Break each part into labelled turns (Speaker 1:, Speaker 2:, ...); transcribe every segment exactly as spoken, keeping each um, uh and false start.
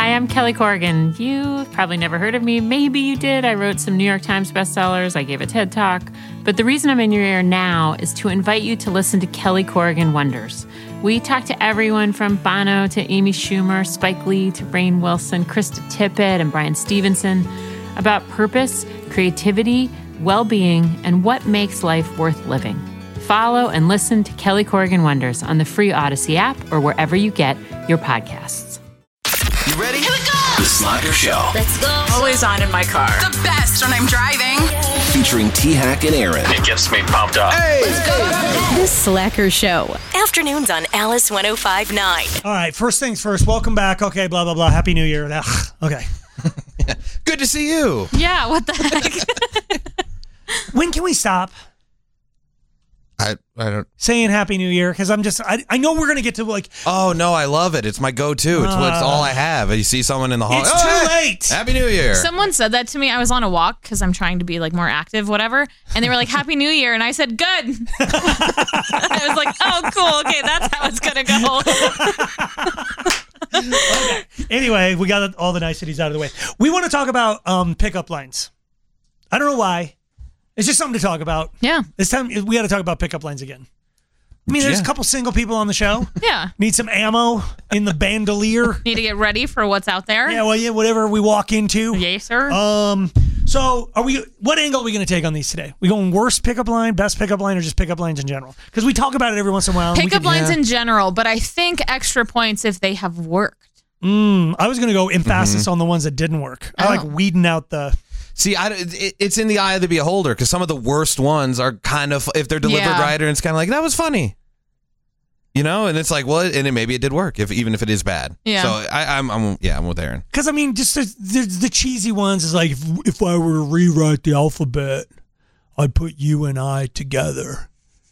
Speaker 1: Hi, I'm Kelly Corrigan. You've probably never heard of me. Maybe you did. I wrote some New York Times bestsellers. I gave a TED Talk. But the reason I'm in your ear now is to invite you to listen to Kelly Corrigan Wonders. We talk to everyone from Bono to Amy Schumer, Spike Lee to Rainn Wilson, Krista Tippett, and Brian Stevenson about purpose, creativity, well-being, and what makes life worth living. Follow and listen to Kelly Corrigan Wonders on the free Odyssey app or wherever you get your podcasts.
Speaker 2: You ready?
Speaker 3: Here we go!
Speaker 2: The Slacker Show.
Speaker 3: Let's go!
Speaker 4: Always on in my car.
Speaker 3: The best when I'm driving.
Speaker 2: Featuring T-Hack and Aaron.
Speaker 5: It gets me pumped up.
Speaker 2: Hey!
Speaker 3: Let's go!
Speaker 6: The Slacker Show.
Speaker 7: Afternoons on Alice one oh five point nine.
Speaker 8: All right, first things first. Welcome back. Okay, blah, blah, blah. Happy New Year. Ugh, okay.
Speaker 2: Good to see you.
Speaker 1: Yeah, what the heck?
Speaker 8: When can we stop
Speaker 2: I I don't.
Speaker 8: saying Happy New Year? Because I'm just, I, I know we're going to get to like,
Speaker 2: Oh, no, I love it. It's my go-to. It's,
Speaker 8: Uh,
Speaker 2: it's all I have. You see someone in the hall.
Speaker 8: it's
Speaker 2: oh,
Speaker 8: too
Speaker 2: hey,
Speaker 8: late.
Speaker 2: Happy New Year.
Speaker 4: Someone said that to me. I was on a walk because I'm trying to be like more active, whatever. And they were like, Happy New Year. And I said, good. I was like, oh, cool. Okay, that's how it's going to go.
Speaker 8: Okay. Anyway, we got all the niceties out of the way. We want to talk about um, pickup lines. I don't know why. It's just something to talk about.
Speaker 4: Yeah.
Speaker 8: This time, we got to talk about pickup lines again. I mean, there's
Speaker 2: Yeah.
Speaker 8: a couple single people on the show.
Speaker 4: Yeah.
Speaker 8: Need some ammo in the bandolier.
Speaker 4: Need to get ready for what's out there.
Speaker 8: Yeah, well, yeah, whatever we walk into.
Speaker 4: Yes, sir.
Speaker 8: Um, so are we? What angle are we going to take on these today? We going worst pickup line, best pickup line, or just pickup lines in general? Because we talk about it every once in a while. and we
Speaker 4: Pickup
Speaker 8: can-
Speaker 4: lines
Speaker 8: yeah.
Speaker 4: in general, but I think extra points if they have worked.
Speaker 8: Mm, I was going to go emphasis on the ones that didn't work. I
Speaker 4: Oh.
Speaker 8: like weeding out the.
Speaker 2: See, I, it, it's in the eye of the beholder because some of the worst ones are kind of, if they're delivered
Speaker 4: Yeah.
Speaker 2: right, and it's kind of like, that was funny. You know, and it's like, well, and it, maybe it did work, if even if it is bad.
Speaker 4: Yeah.
Speaker 2: So I, I'm, I'm, yeah, I'm with Aaron.
Speaker 8: Because I mean, just the, the, the cheesy ones is like, if, if I were to rewrite the alphabet, I'd put you and I together.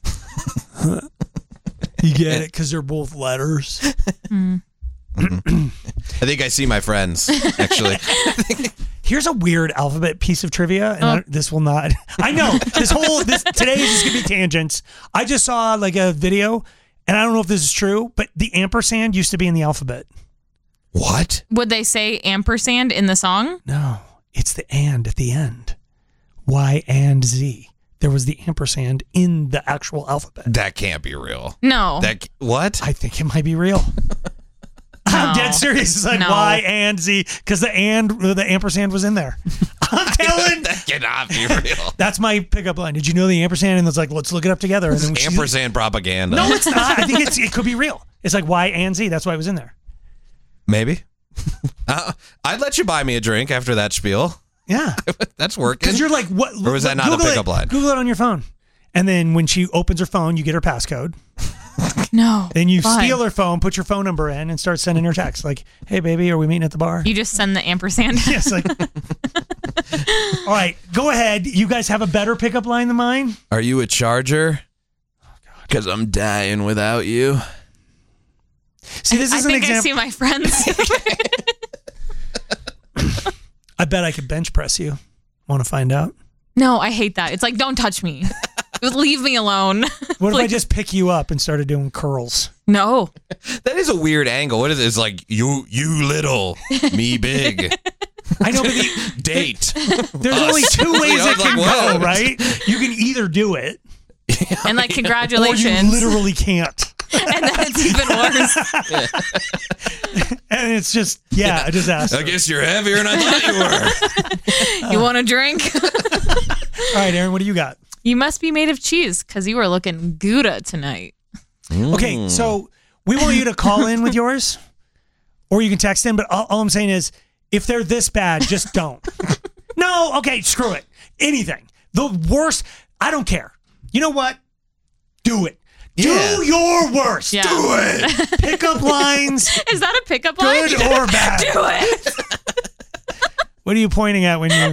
Speaker 8: You get it? Because they're both letters.
Speaker 4: Mm.
Speaker 2: I think I see my friends, actually.
Speaker 8: Here's a weird alphabet piece of trivia, and
Speaker 4: Oh.
Speaker 8: I, this will not. I know this whole this today is just gonna be tangents. I just saw like a video, and I don't know if this is true, but the ampersand used to be in the alphabet.
Speaker 2: What?
Speaker 4: Would they say ampersand in the song?
Speaker 8: No, it's the and at the end. Y and Z. There was the ampersand in the actual alphabet.
Speaker 2: That can't be real.
Speaker 4: No.
Speaker 2: That what?
Speaker 8: I think it might be real. I'm
Speaker 4: No.
Speaker 8: dead serious. It's like
Speaker 4: No.
Speaker 8: Y and Z because the and the ampersand was in there. I'm telling.
Speaker 2: That cannot be real.
Speaker 8: That's my pickup line. Did you know the ampersand? And it's like, let's look it up together. And then she-
Speaker 2: Ampersand propaganda.
Speaker 8: No, it's not. I think it's it could be real. It's like Y and Z. That's why it was in there.
Speaker 2: Maybe. uh, I'd let you buy me a drink after that spiel.
Speaker 8: Yeah,
Speaker 2: That's working.
Speaker 8: because you're like, what?
Speaker 2: Or was that not a
Speaker 8: Google
Speaker 2: pickup
Speaker 8: it.
Speaker 2: line?
Speaker 8: Google it on your phone, and then when she opens her phone, you get her passcode.
Speaker 4: No.
Speaker 8: Then you
Speaker 4: Why?
Speaker 8: steal her phone, put your phone number in, and start sending her texts like, "Hey, baby, are we meeting at the bar?"
Speaker 4: You just send the ampersand.
Speaker 8: Yes. Like, all right, go ahead. You guys have a better pickup line than mine.
Speaker 2: Are you a charger? Because I'm dying without you.
Speaker 8: See, this
Speaker 4: I
Speaker 8: is an
Speaker 4: think I
Speaker 8: example.
Speaker 4: see my friends.
Speaker 8: I bet I could bench press you. Want to find out?
Speaker 4: No, I hate that. It's like, don't touch me. Leave me alone.
Speaker 8: What if I
Speaker 4: Like-
Speaker 8: just pick you up and started doing curls?
Speaker 4: No.
Speaker 2: That is a weird angle. What is it? It's like you, you little, me big.
Speaker 8: I know, but the,
Speaker 2: Date.
Speaker 8: there's only two ways
Speaker 2: I
Speaker 8: it
Speaker 2: was
Speaker 8: can
Speaker 2: like,
Speaker 8: go,
Speaker 2: what?
Speaker 8: right? You can either do it,
Speaker 4: And like,
Speaker 8: or
Speaker 4: congratulations.
Speaker 8: you literally can't.
Speaker 4: And then it's even worse.
Speaker 8: And it's just, yeah, a disaster.
Speaker 2: I guess you're heavier than I thought you were.
Speaker 4: You want a drink?
Speaker 8: All right, Aaron, what do you got?
Speaker 4: You must be made of cheese because you were looking Gouda tonight.
Speaker 8: Okay, so we want you to call in with yours, or you can text in, but all, all I'm saying is, if they're this bad, just don't. No, okay, screw it. Anything. The worst, I don't care. You know what? Do it.
Speaker 2: Yeah.
Speaker 8: Do your worst.
Speaker 4: Yeah.
Speaker 8: Do it. Pickup lines,
Speaker 4: Is that a pickup line?
Speaker 8: good or bad.
Speaker 4: Do it.
Speaker 8: What are you pointing at when you...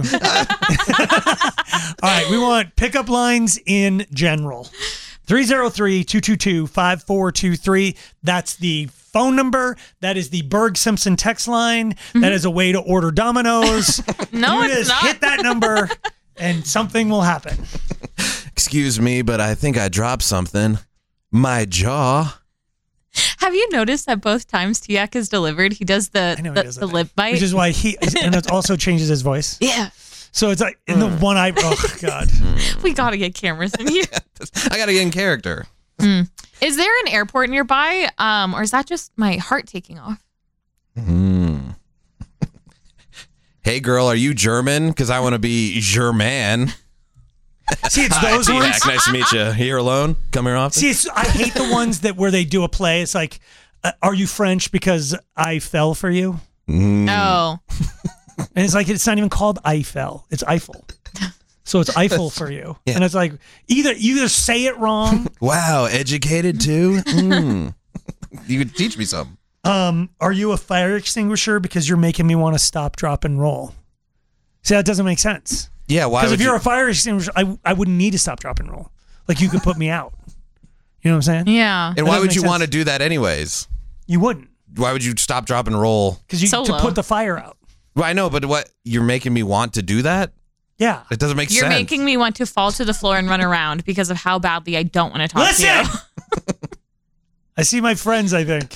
Speaker 8: All right, we want pickup lines in general. three oh three, two two two, five four two three. That's the phone number. That is the Berg Simpson text line. Mm-hmm. That is a way to order Domino's.
Speaker 4: No,
Speaker 8: you
Speaker 4: it's
Speaker 8: just
Speaker 4: not.
Speaker 8: hit that number and something will happen.
Speaker 2: Excuse me, but I think I dropped something. My jaw.
Speaker 4: Have you noticed that both times Tiak is delivered, he does the
Speaker 8: I know he
Speaker 4: the,
Speaker 8: does
Speaker 4: the
Speaker 8: that.
Speaker 4: lip bite?
Speaker 8: Which is why he, and it also changes his voice.
Speaker 4: Yeah.
Speaker 8: So it's like in the one eye. Oh God.
Speaker 4: We gotta get cameras in here.
Speaker 2: I got to get in character.
Speaker 4: Is there an airport nearby, um, or is that just my heart taking off?
Speaker 2: Mm. Hey, girl, are you German? Because I want to be German.
Speaker 8: See, it's
Speaker 2: Hi,
Speaker 8: those
Speaker 2: T-Hack.
Speaker 8: ones.
Speaker 2: Nice to meet you. Here alone? Come here often?
Speaker 8: See, it's, I hate the ones that where they do a play. It's like, uh, are you French because I fell for you?
Speaker 2: Mm.
Speaker 4: Oh.
Speaker 8: And it's like, it's not even called Eiffel. It's Eiffel. So it's Eiffel for you.
Speaker 2: Yeah.
Speaker 8: And it's like, either you either say it wrong.
Speaker 2: Wow, educated too? Mm. You could teach me something.
Speaker 8: Um, are you a fire extinguisher because you're making me want to stop, drop, and roll? See, that doesn't make sense.
Speaker 2: Yeah, why
Speaker 8: Because
Speaker 2: would
Speaker 8: if you're
Speaker 2: you?
Speaker 8: a fire extinguisher, I, I wouldn't need to stop, drop, and roll. Like, you could put me out. You know what I'm saying?
Speaker 4: Yeah.
Speaker 2: and
Speaker 8: that
Speaker 2: why
Speaker 8: doesn't
Speaker 2: would
Speaker 8: make
Speaker 2: you
Speaker 8: sense.
Speaker 2: want to do that anyways?
Speaker 8: You wouldn't.
Speaker 2: Why would you stop, drop, and roll?
Speaker 8: Because you
Speaker 4: Solo.
Speaker 8: to put the fire out.
Speaker 2: Well, I know, but what? You're making me want to do that?
Speaker 8: Yeah.
Speaker 2: It doesn't make
Speaker 4: You're
Speaker 2: sense.
Speaker 4: making me want to fall to the floor and run around because of how badly I don't want to talk
Speaker 8: Listen!
Speaker 4: to you.
Speaker 8: I see my friends, I think.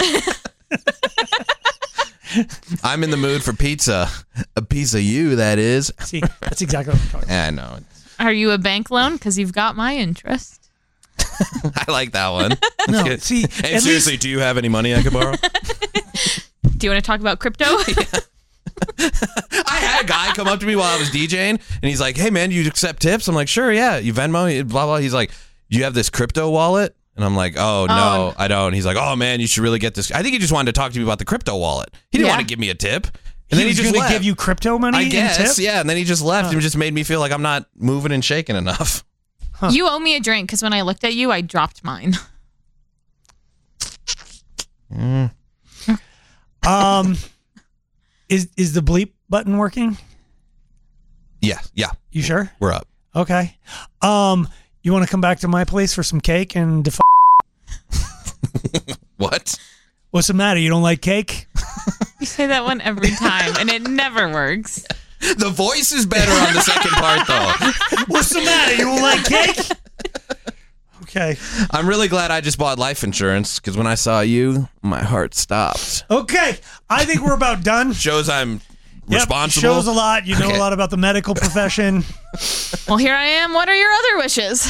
Speaker 2: I'm in the mood for pizza. A piece of you, that is.
Speaker 8: See, that's exactly what I'm talking about.
Speaker 2: I know.
Speaker 4: Are you a bank loan? Because you've got my interest.
Speaker 2: I like that one. That's
Speaker 8: No,
Speaker 2: good.
Speaker 8: see,
Speaker 2: Hey,
Speaker 8: at
Speaker 2: seriously,
Speaker 8: least-
Speaker 2: do you have any money I could borrow?
Speaker 4: Do you want to talk about crypto?
Speaker 2: I had a guy come up to me while I was DJing, and he's like, "Hey, man, you accept tips?" I'm like, "Sure, yeah." You Venmo, blah blah. He's like, "You have this crypto wallet?" And I'm like, "Oh no,
Speaker 4: Oh.
Speaker 2: I don't." He's like, "Oh man, you should really get this." I think he just wanted to talk to me about the crypto wallet. He didn't
Speaker 4: Yeah.
Speaker 2: want to give me a tip, and
Speaker 8: He
Speaker 2: then he
Speaker 8: was
Speaker 2: just
Speaker 8: going to
Speaker 2: left.
Speaker 8: give you crypto money
Speaker 2: I
Speaker 8: in
Speaker 2: guess,
Speaker 8: tip?
Speaker 2: yeah. And then he just left, and just made me feel like I'm not moving and shaking enough.
Speaker 4: You owe me a drink because when I looked at you, I dropped mine.
Speaker 8: Um, is is the bleep button working?
Speaker 2: Yeah, yeah,
Speaker 8: You sure?
Speaker 2: we're up.
Speaker 8: Okay. Um, you want to come back to my place for some cake and def-
Speaker 2: What?
Speaker 8: what's the matter? You don't like cake?
Speaker 4: You say that one every time, and it never works.
Speaker 2: The voice is better on the second part, though.
Speaker 8: What's the matter? You don't like cake? Okay.
Speaker 2: I'm really glad I just bought life insurance because when I saw you, my heart stopped.
Speaker 8: Okay. I think we're about done.
Speaker 2: Shows I'm
Speaker 8: Yep,
Speaker 2: responsible.
Speaker 8: shows a lot. You know
Speaker 2: Okay.
Speaker 8: a lot about the medical profession.
Speaker 4: Well, here I am. What are your other wishes?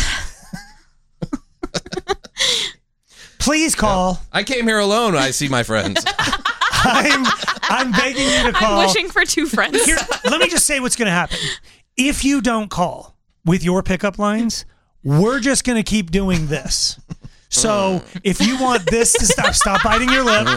Speaker 8: Please call.
Speaker 2: I came here alone when I see my friends.
Speaker 8: I'm I'm begging you to call.
Speaker 4: I'm wishing for two friends.
Speaker 8: Here, let me just say what's going to happen. If you don't call with your pickup lines, we're just going to keep doing this. So if you want this to stop, stop biting your lip.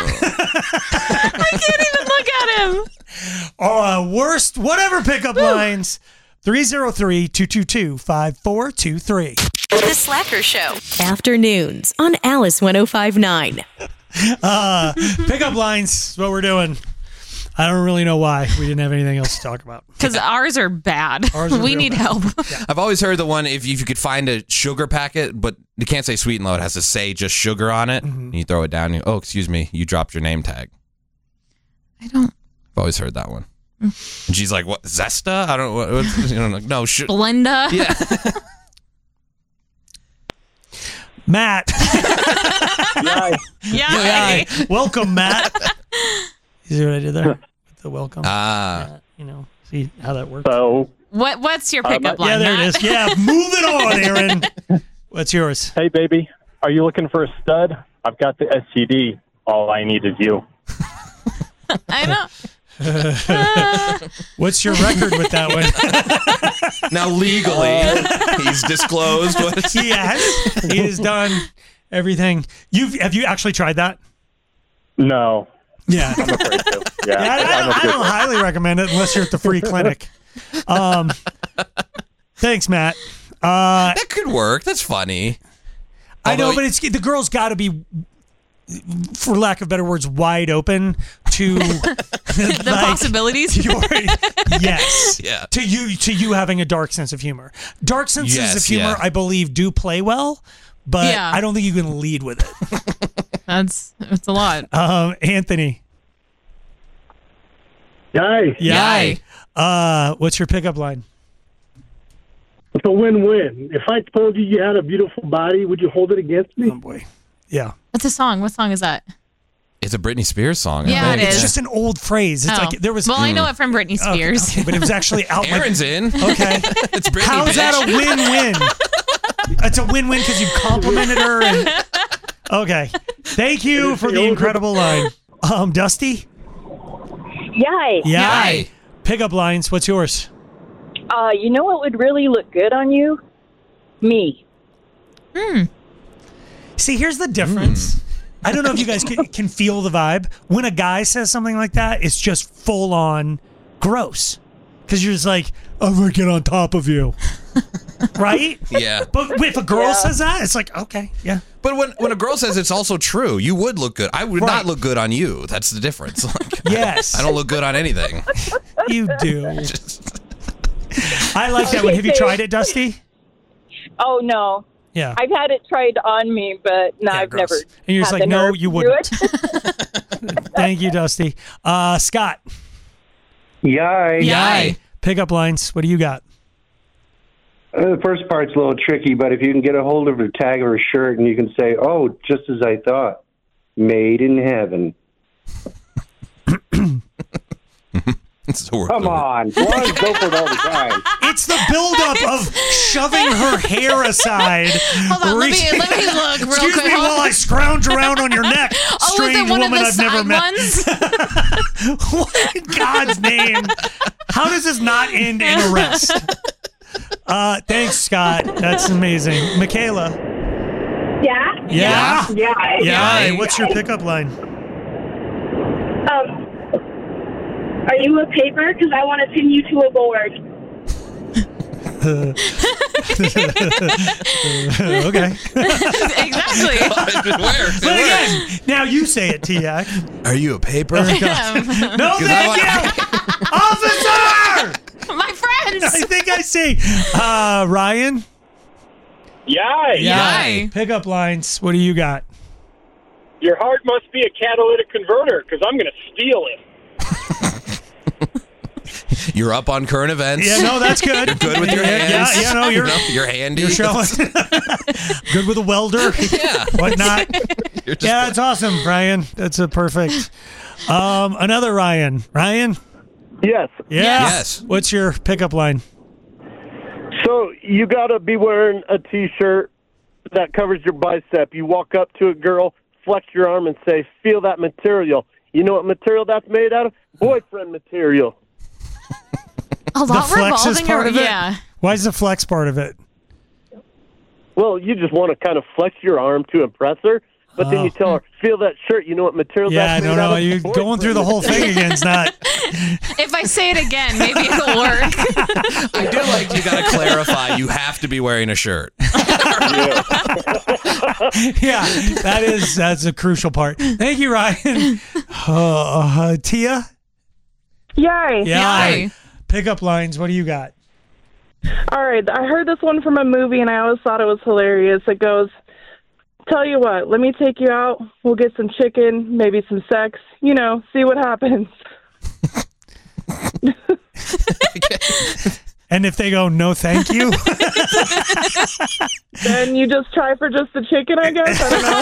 Speaker 4: I can't even look at him.
Speaker 8: Uh, worst, whatever pickup lines, three oh three, two two two, five four two three.
Speaker 7: The Slacker Show. Afternoons on Alice ten fifty-nine.
Speaker 8: Uh, pickup lines is what we're doing. I don't really know why. We didn't have anything else to talk about.
Speaker 4: Because ours are bad.
Speaker 8: Ours are
Speaker 4: we
Speaker 8: real
Speaker 4: need
Speaker 8: bad.
Speaker 4: help.
Speaker 2: I've always heard the one if you, if you could find a sugar packet, but you can't say sweet and low, it has to say just sugar on it.
Speaker 8: Mm-hmm.
Speaker 2: And you throw it down. And you, oh, excuse me, you dropped your name tag.
Speaker 4: I don't.
Speaker 2: I've always heard that one. And she's like, "What, Zesta? I don't. What, what, you know, like, no, sh-
Speaker 4: Blenda.
Speaker 2: yeah."
Speaker 8: Matt.
Speaker 4: Yeah.
Speaker 8: Hi. Welcome, Matt. You see what I did there? With the welcome.
Speaker 2: Ah,
Speaker 8: You know, see how that works?
Speaker 5: So,
Speaker 4: What What's your pickup line?
Speaker 8: Yeah, there
Speaker 4: Matt?
Speaker 8: it is. Yeah, moving on, Aaron. What's yours?
Speaker 5: hey, baby, are you looking for a stud? I've got the S T D. All I need is you.
Speaker 4: I know.
Speaker 8: What's your record with that one?
Speaker 2: now legally, he's disclosed what.
Speaker 8: He has. He has done everything. You've have you actually tried that?
Speaker 5: No,
Speaker 8: Yeah.
Speaker 5: I'm afraid to. Yeah,
Speaker 8: Yeah, I, I
Speaker 5: I'm
Speaker 8: don't, I
Speaker 5: afraid
Speaker 8: don't
Speaker 5: to.
Speaker 8: highly recommend it unless you're at the free clinic. Um, thanks, Matt. Uh,
Speaker 2: That could work. That's funny.
Speaker 8: I know,
Speaker 2: Although-
Speaker 8: but it's the girl's got to be, for lack of better words, wide open to
Speaker 4: The
Speaker 8: like,
Speaker 4: possibilities.
Speaker 8: your- yes,
Speaker 2: Yeah.
Speaker 8: to you to you having a dark sense of humor. Dark senses
Speaker 2: Yes,
Speaker 8: of humor,
Speaker 2: yeah.
Speaker 8: I believe, do play well, but
Speaker 4: Yeah.
Speaker 8: I don't think you can lead with it.
Speaker 4: That's That's a lot.
Speaker 8: Um, Anthony,
Speaker 5: Yay.
Speaker 8: yeah. Uh, what's your pickup line?
Speaker 6: It's a win-win. If I told you you had a beautiful body, would you hold it against me?
Speaker 8: Oh boy. Yeah.
Speaker 4: What's a song? What song is that?
Speaker 2: It's a Britney Spears song. I
Speaker 4: Yeah,
Speaker 2: think.
Speaker 4: it
Speaker 8: It's
Speaker 4: is.
Speaker 8: just an old phrase. It's
Speaker 4: Oh.
Speaker 8: like there was.
Speaker 4: Well, I know it from Britney
Speaker 8: Okay,
Speaker 4: Spears.
Speaker 8: okay, but it was actually out. my-
Speaker 2: Aaron's in.
Speaker 8: Okay.
Speaker 2: It's Britney.
Speaker 8: How's
Speaker 2: bitch.
Speaker 8: that a win-win? It's a win-win because you complimented her. And, okay. Thank you for the incredible line. Um, Dusty?
Speaker 6: Yay.
Speaker 8: Yay. Pickup lines. What's yours?
Speaker 6: Uh, you know what would really look good on you? Me.
Speaker 8: See, here's the difference. I don't know if you guys can, can feel the vibe. When a guy says something like that, it's just full on gross. Because you're just like, I'm going to get on top of you. Right?
Speaker 2: Yeah.
Speaker 8: But if a girl says that, it's like, okay, yeah.
Speaker 2: But when, when a girl says it's also true, you would look good. I would
Speaker 8: Right.
Speaker 2: not look good on you. That's the difference. Like,
Speaker 8: Yes.
Speaker 2: I don't look good on anything.
Speaker 8: You do.
Speaker 2: Just-
Speaker 8: I like that one. Have you tried it, Dusty?
Speaker 6: Oh, no.
Speaker 8: Yeah.
Speaker 6: I've had it tried on me, but no,
Speaker 8: Yeah,
Speaker 6: I've
Speaker 8: gross.
Speaker 6: never.
Speaker 8: And you're just
Speaker 6: had
Speaker 8: like,
Speaker 6: the
Speaker 8: no,
Speaker 6: nerve
Speaker 8: you
Speaker 6: to do
Speaker 8: wouldn't.
Speaker 6: it.
Speaker 8: Thank you, Dusty. Uh, Scott.
Speaker 9: Yay.
Speaker 8: Yay. Pickup lines. What do you got?
Speaker 9: Uh, the first part's a little tricky, but if you can get a hold of a tag or a shirt and you can say, oh, just as I thought, made in heaven.
Speaker 2: So we're-
Speaker 9: Come on. Why go for it all the time?
Speaker 8: It's the buildup of shoving her hair aside.
Speaker 4: Hold on, let me,
Speaker 8: reaching-
Speaker 4: let me look real
Speaker 8: Excuse
Speaker 4: quick.
Speaker 8: me
Speaker 4: Hold
Speaker 8: while
Speaker 4: on.
Speaker 8: I scrounge around on your neck.
Speaker 4: Oh, was
Speaker 8: Strange
Speaker 4: it one of
Speaker 8: woman
Speaker 4: the
Speaker 8: I've never
Speaker 4: side
Speaker 8: met.
Speaker 4: ones?
Speaker 8: What in God's name? How does this not end in arrest? Uh, thanks, Scott. That's amazing. Michaela.
Speaker 10: Yeah?
Speaker 8: Yeah?
Speaker 10: Yeah.
Speaker 8: Yeah. Hey, what's your pickup line?
Speaker 10: Um, are you a paper? Because I want to pin you to a board.
Speaker 8: Okay.
Speaker 4: Exactly.
Speaker 2: Where?
Speaker 8: But again, now you say it, T-Yak.
Speaker 2: Are you a paper?
Speaker 8: No,
Speaker 2: 'Cause
Speaker 8: thank you! Officer!
Speaker 4: My friends.
Speaker 8: I think I see. Uh, Ryan?
Speaker 5: Yay!
Speaker 8: Yay. Pickup lines. What do you got?
Speaker 5: Your heart must be a catalytic converter because I'm going to steal it.
Speaker 2: You're up on current events.
Speaker 8: Yeah, no, that's good.
Speaker 2: You're good with your
Speaker 8: Yeah,
Speaker 2: hands.
Speaker 8: Yeah, yeah, no, you're,
Speaker 2: you know, you're handy.
Speaker 8: you're showing. Good with a welder.
Speaker 2: Yeah.
Speaker 8: Whatnot.
Speaker 2: You're just
Speaker 8: Yeah, it's awesome, Ryan. That's a perfect. Um, another Ryan. Ryan?
Speaker 5: Yes.
Speaker 8: Yeah.
Speaker 2: Yes.
Speaker 8: What's your pickup line?
Speaker 5: So you got to be wearing a T-shirt that covers your bicep. You walk up to a girl, flex your arm, and say, feel that material. You know what material that's made out of? Boyfriend material.
Speaker 4: A lot
Speaker 8: the flex is
Speaker 4: revolving
Speaker 8: part
Speaker 4: around.
Speaker 8: of it?
Speaker 4: Yeah.
Speaker 8: Why is the flex part of it?
Speaker 5: Well, you just want to kind of flex your arm to impress her, but then you tell her, feel that shirt. You know what material
Speaker 8: Yeah,
Speaker 5: that's made
Speaker 8: no,
Speaker 5: out
Speaker 8: no.
Speaker 5: of?
Speaker 8: You going through the whole thing again is not.
Speaker 4: If I say it again, maybe it'll work.
Speaker 2: I do like you got to clarify. You have to be wearing a shirt.
Speaker 8: Yeah, that is that's a crucial part. Thank you, Ryan. Uh, uh, Tia?
Speaker 10: Yay.
Speaker 8: Yeah.
Speaker 4: Yay.
Speaker 8: Pickup lines. What do you got?
Speaker 10: All right. I heard this one from a movie, and I always thought it was hilarious. It goes, tell you what, let me take you out. We'll get some chicken, maybe some sex. You know, see what happens.
Speaker 8: And if they go, no, thank you.
Speaker 10: Then you just try for just the chicken, I guess.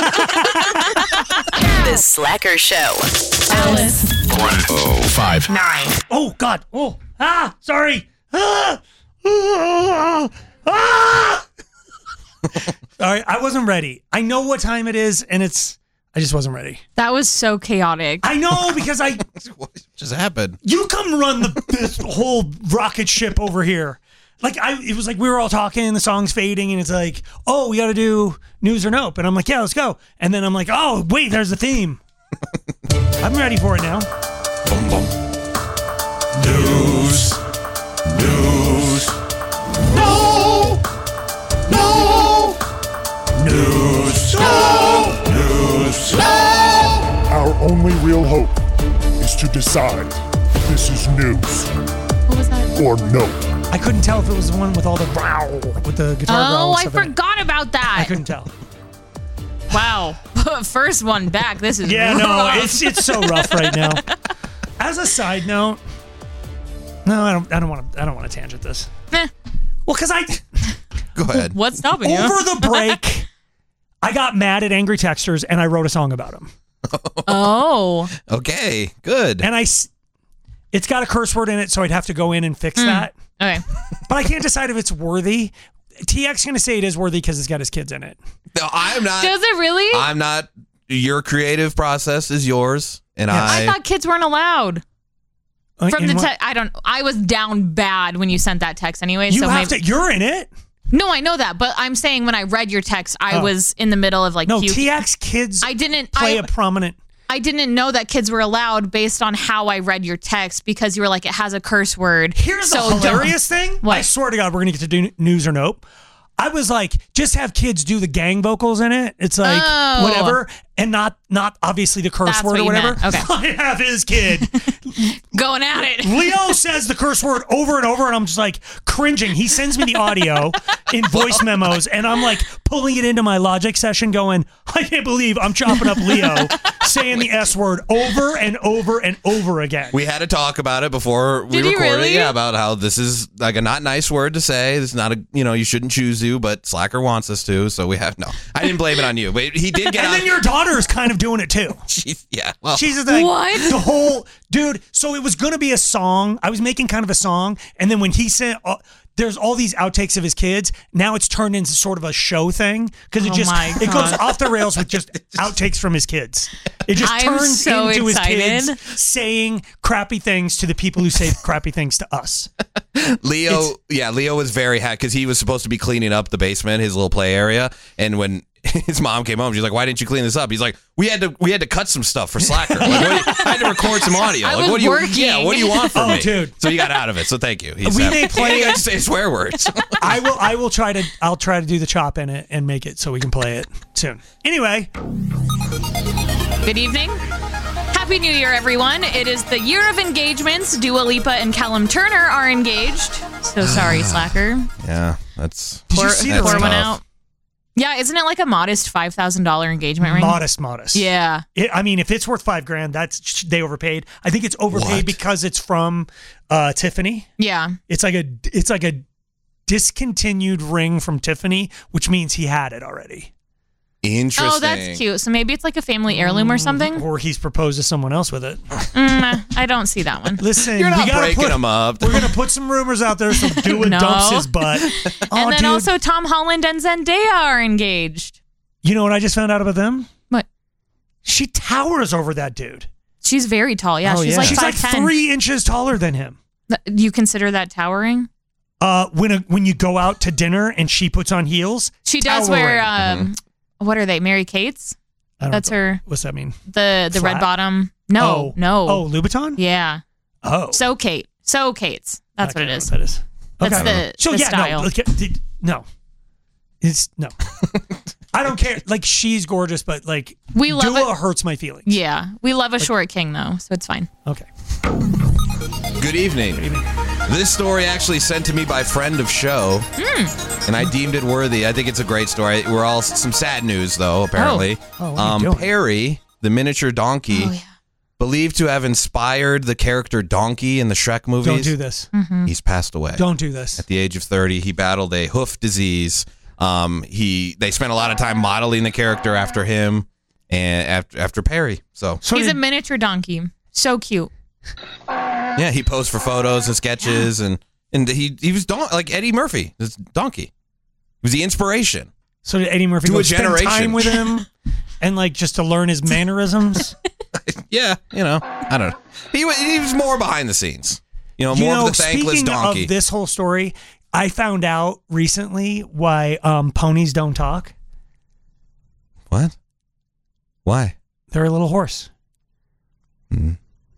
Speaker 10: I don't know.
Speaker 7: The Slacker Show.
Speaker 4: Alice.
Speaker 11: one oh five
Speaker 7: Nine.
Speaker 8: Oh, God. Oh, ah, sorry. Ah, ah, ah. All right, I wasn't ready. I know what time it is, and it's, I just wasn't ready.
Speaker 4: That was so chaotic.
Speaker 8: I know because I,
Speaker 2: What just happened?
Speaker 8: you come run the, this whole rocket ship over here. Like, I, it was like we were all talking, the song's fading, and it's like, oh, we got to do news or nope. And I'm like, yeah, let's go. And then I'm like, oh, wait, there's the theme. I'm ready for it now.
Speaker 2: Boom, boom. News. News.
Speaker 8: No! No!
Speaker 2: News.
Speaker 8: No!
Speaker 2: News.
Speaker 8: No!
Speaker 11: Our only real hope is to decide if this is news
Speaker 4: What was that?
Speaker 11: or no.
Speaker 8: I couldn't tell if it was the one with all the growl, with the guitar growl.
Speaker 4: Oh,
Speaker 8: and
Speaker 4: I
Speaker 8: stuff in it.
Speaker 4: forgot about
Speaker 8: I
Speaker 4: that.
Speaker 8: couldn't tell.
Speaker 4: Wow. First one back. This is
Speaker 8: Yeah, no,
Speaker 4: rough.
Speaker 8: it's it's so rough right now. As a side note, no, I don't. I don't want to. I don't want to tangent this.
Speaker 4: Eh.
Speaker 8: Well, because I
Speaker 2: Go ahead.
Speaker 4: What's stopping you?
Speaker 8: over the break, I got mad at angry texters and I wrote a song about them.
Speaker 4: Oh.
Speaker 2: Okay, good.
Speaker 8: And I, it's got a curse word in it, so I'd have to go in and fix
Speaker 4: Mm.
Speaker 8: that.
Speaker 4: Okay.
Speaker 8: But I can't decide if it's worthy. T X going to say it is worthy because it's got his kids in it.
Speaker 2: No, I'm not.
Speaker 4: Does it really?
Speaker 2: I'm not. Your creative process is yours, and
Speaker 8: Yeah.
Speaker 2: I.
Speaker 4: I thought kids weren't allowed.
Speaker 8: Uh,
Speaker 4: From
Speaker 8: in
Speaker 4: the
Speaker 8: what-
Speaker 4: te- I don't. I was down bad when you sent that text anyway.
Speaker 8: You
Speaker 4: so
Speaker 8: have
Speaker 4: maybe,
Speaker 8: to. You're in it.
Speaker 4: No, I know that, but I'm saying when I read your text, I
Speaker 8: Oh.
Speaker 4: was in the middle of like.
Speaker 8: No,
Speaker 4: puke.
Speaker 8: T X kids
Speaker 4: I didn't
Speaker 8: play
Speaker 4: I,
Speaker 8: a prominent.
Speaker 4: I didn't know that kids were allowed based on how I read your text because you were like, it has a curse word.
Speaker 8: Here's
Speaker 4: so
Speaker 8: the hilarious thing.
Speaker 4: What?
Speaker 8: I swear to God, we're going to get to do news or nope. I was like, just have kids do the gang vocals in it. It's like
Speaker 4: Oh.
Speaker 8: whatever, and not not obviously the curse
Speaker 4: That's
Speaker 8: word
Speaker 4: what
Speaker 8: or
Speaker 4: you
Speaker 8: whatever.
Speaker 4: meant. Okay.
Speaker 8: I have his kid.
Speaker 4: Going at it.
Speaker 8: Leo says the curse word over and over, and I'm just like cringing. He sends me the audio in voice memos, and I'm like pulling it into my Logic session, going, I can't believe I'm chopping up Leo saying the S word over and over and over again.
Speaker 2: We had a talk about it before we
Speaker 4: Did you
Speaker 2: recorded.
Speaker 4: really?
Speaker 2: Yeah, about how this is like a not nice word to say. This is not a, you know, you shouldn't choose to, but Slacker wants us to, so we have no. I didn't blame it on you, but he did get
Speaker 8: and
Speaker 2: out.
Speaker 8: then your daughter is kind of doing it too.
Speaker 2: She's, yeah, well,
Speaker 8: She's just like,
Speaker 4: What?
Speaker 8: the whole dude. So it was going to be a song. I was making kind of a song. And then when he said, uh, there's all these outtakes of his kids. Now it's turned into sort of a show thing because it
Speaker 4: Oh
Speaker 8: just
Speaker 4: my
Speaker 8: it goes
Speaker 4: God.
Speaker 8: off the rails with just outtakes from his kids. It just
Speaker 4: I'm
Speaker 8: turns
Speaker 4: so
Speaker 8: into
Speaker 4: excited.
Speaker 8: his kids saying crappy things to the people who say crappy things to us.
Speaker 2: Leo,
Speaker 8: It's-
Speaker 2: yeah, Leo was very happy because he was supposed to be cleaning up the basement, his little play area, and when his mom came home, she's like, "Why didn't you clean this up?" He's like, "We had to, we had to cut some stuff for Slacker. Like, what do you, I had to record some audio.
Speaker 4: I
Speaker 2: like,
Speaker 4: was
Speaker 2: what do you,
Speaker 4: working.
Speaker 2: yeah, what do you want from
Speaker 8: Oh,
Speaker 2: me,
Speaker 8: dude.
Speaker 2: So you got out of it. So thank you. He's
Speaker 8: We
Speaker 2: happy.
Speaker 8: may play
Speaker 2: And you
Speaker 8: it-
Speaker 2: got to say swear words.
Speaker 8: I will I will try to I'll try to do the chop in it and make it so we can play it soon. Anyway,
Speaker 4: Good evening. Happy New Year, everyone. It is the year of engagements. Dua Lipa and Callum Turner are engaged. So sorry, Slacker.
Speaker 2: Yeah, that's
Speaker 8: did
Speaker 4: Pour,
Speaker 8: you see the
Speaker 4: pour
Speaker 2: That's
Speaker 4: one
Speaker 2: tough.
Speaker 4: out. Yeah, isn't it like a modest five thousand dollars engagement ring?
Speaker 8: modest, modest.
Speaker 4: Yeah.
Speaker 8: It, I mean, if it's worth five grand, that's they overpaid. I think it's overpaid
Speaker 2: What?
Speaker 8: because it's from uh, Tiffany.
Speaker 4: Yeah.
Speaker 8: It's like a it's like a discontinued ring from Tiffany, which means he had it already,
Speaker 2: interesting.
Speaker 4: Oh, that's cute. So maybe it's like a family heirloom or something?
Speaker 8: or he's proposed to someone else with it.
Speaker 4: Mm, I don't see that one.
Speaker 8: Listen,
Speaker 2: You're
Speaker 8: we
Speaker 2: not
Speaker 8: gotta
Speaker 2: breaking
Speaker 8: put,
Speaker 2: them up.
Speaker 8: We're gonna put some rumors out there so Dua
Speaker 4: No.
Speaker 8: dumps his butt. Oh,
Speaker 4: And then
Speaker 8: dude.
Speaker 4: also Tom Holland and Zendaya are engaged.
Speaker 8: you know what I just found out about them?
Speaker 4: What?
Speaker 8: She towers over that dude.
Speaker 4: She's very tall. Yeah,
Speaker 2: Oh,
Speaker 4: she's
Speaker 2: yeah.
Speaker 4: like
Speaker 8: She's like
Speaker 4: five ten.
Speaker 8: three inches taller than him.
Speaker 4: Do you consider that towering?
Speaker 8: Uh, when a, when you go out to dinner and she puts on heels,
Speaker 4: She does wear
Speaker 8: towering.
Speaker 4: um what are they? Mary Kate's?
Speaker 8: I don't
Speaker 4: That's
Speaker 8: know.
Speaker 4: her
Speaker 8: What's that mean?
Speaker 4: the the
Speaker 8: Flat?
Speaker 4: red bottom. No,
Speaker 8: Oh.
Speaker 4: no.
Speaker 8: Oh, Louboutin?
Speaker 4: Yeah.
Speaker 8: Oh.
Speaker 4: So Kate. So Kate's. That's
Speaker 8: Okay,
Speaker 4: what
Speaker 8: I
Speaker 4: it
Speaker 8: don't know
Speaker 4: is.
Speaker 8: what that is.
Speaker 4: That's the,
Speaker 8: So
Speaker 4: the
Speaker 8: yeah,
Speaker 4: style.
Speaker 8: no, okay, d- no, it's no. I don't care. Like she's gorgeous, but like
Speaker 4: We love
Speaker 8: Dua
Speaker 4: it.
Speaker 8: hurts my feelings.
Speaker 4: Yeah. We love a short king though, so it's fine.
Speaker 8: Okay.
Speaker 2: Good evening. This story actually sent to me by friend of show,
Speaker 4: Hmm.
Speaker 2: and I deemed it worthy. I think it's a great story. We're all some sad news though. Apparently,
Speaker 8: Oh, what are you
Speaker 2: um,
Speaker 8: doing?
Speaker 2: Perry, the miniature donkey,
Speaker 4: Oh yeah.
Speaker 2: believed to have inspired the character Donkey in the Shrek movies.
Speaker 8: Don't do this.
Speaker 4: Mm-hmm.
Speaker 2: He's passed away.
Speaker 8: Don't do this.
Speaker 2: At the age of thirty, he battled a hoof disease. Um, he they spent a lot of time modeling the character after him and after after Perry. So
Speaker 8: So
Speaker 4: He's
Speaker 8: did-
Speaker 4: a miniature donkey. So cute.
Speaker 2: yeah, he posed for photos and sketches, and and he he was don- like Eddie Murphy, this donkey. He was the inspiration.
Speaker 8: so did Eddie Murphy
Speaker 2: To
Speaker 8: go
Speaker 2: a
Speaker 8: spend
Speaker 2: generation.
Speaker 8: time with him and like just to learn his mannerisms?
Speaker 2: Yeah, you know, I don't know. He was he was more behind the scenes. You know,
Speaker 8: You
Speaker 2: more
Speaker 8: know,
Speaker 2: of the thankless
Speaker 8: speaking
Speaker 2: donkey.
Speaker 8: of this whole story, I found out recently why um, ponies don't talk.
Speaker 2: What? Why?
Speaker 8: They're a little horse.
Speaker 2: Hmm.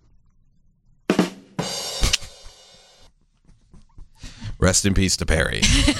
Speaker 2: Rest in peace to Perry.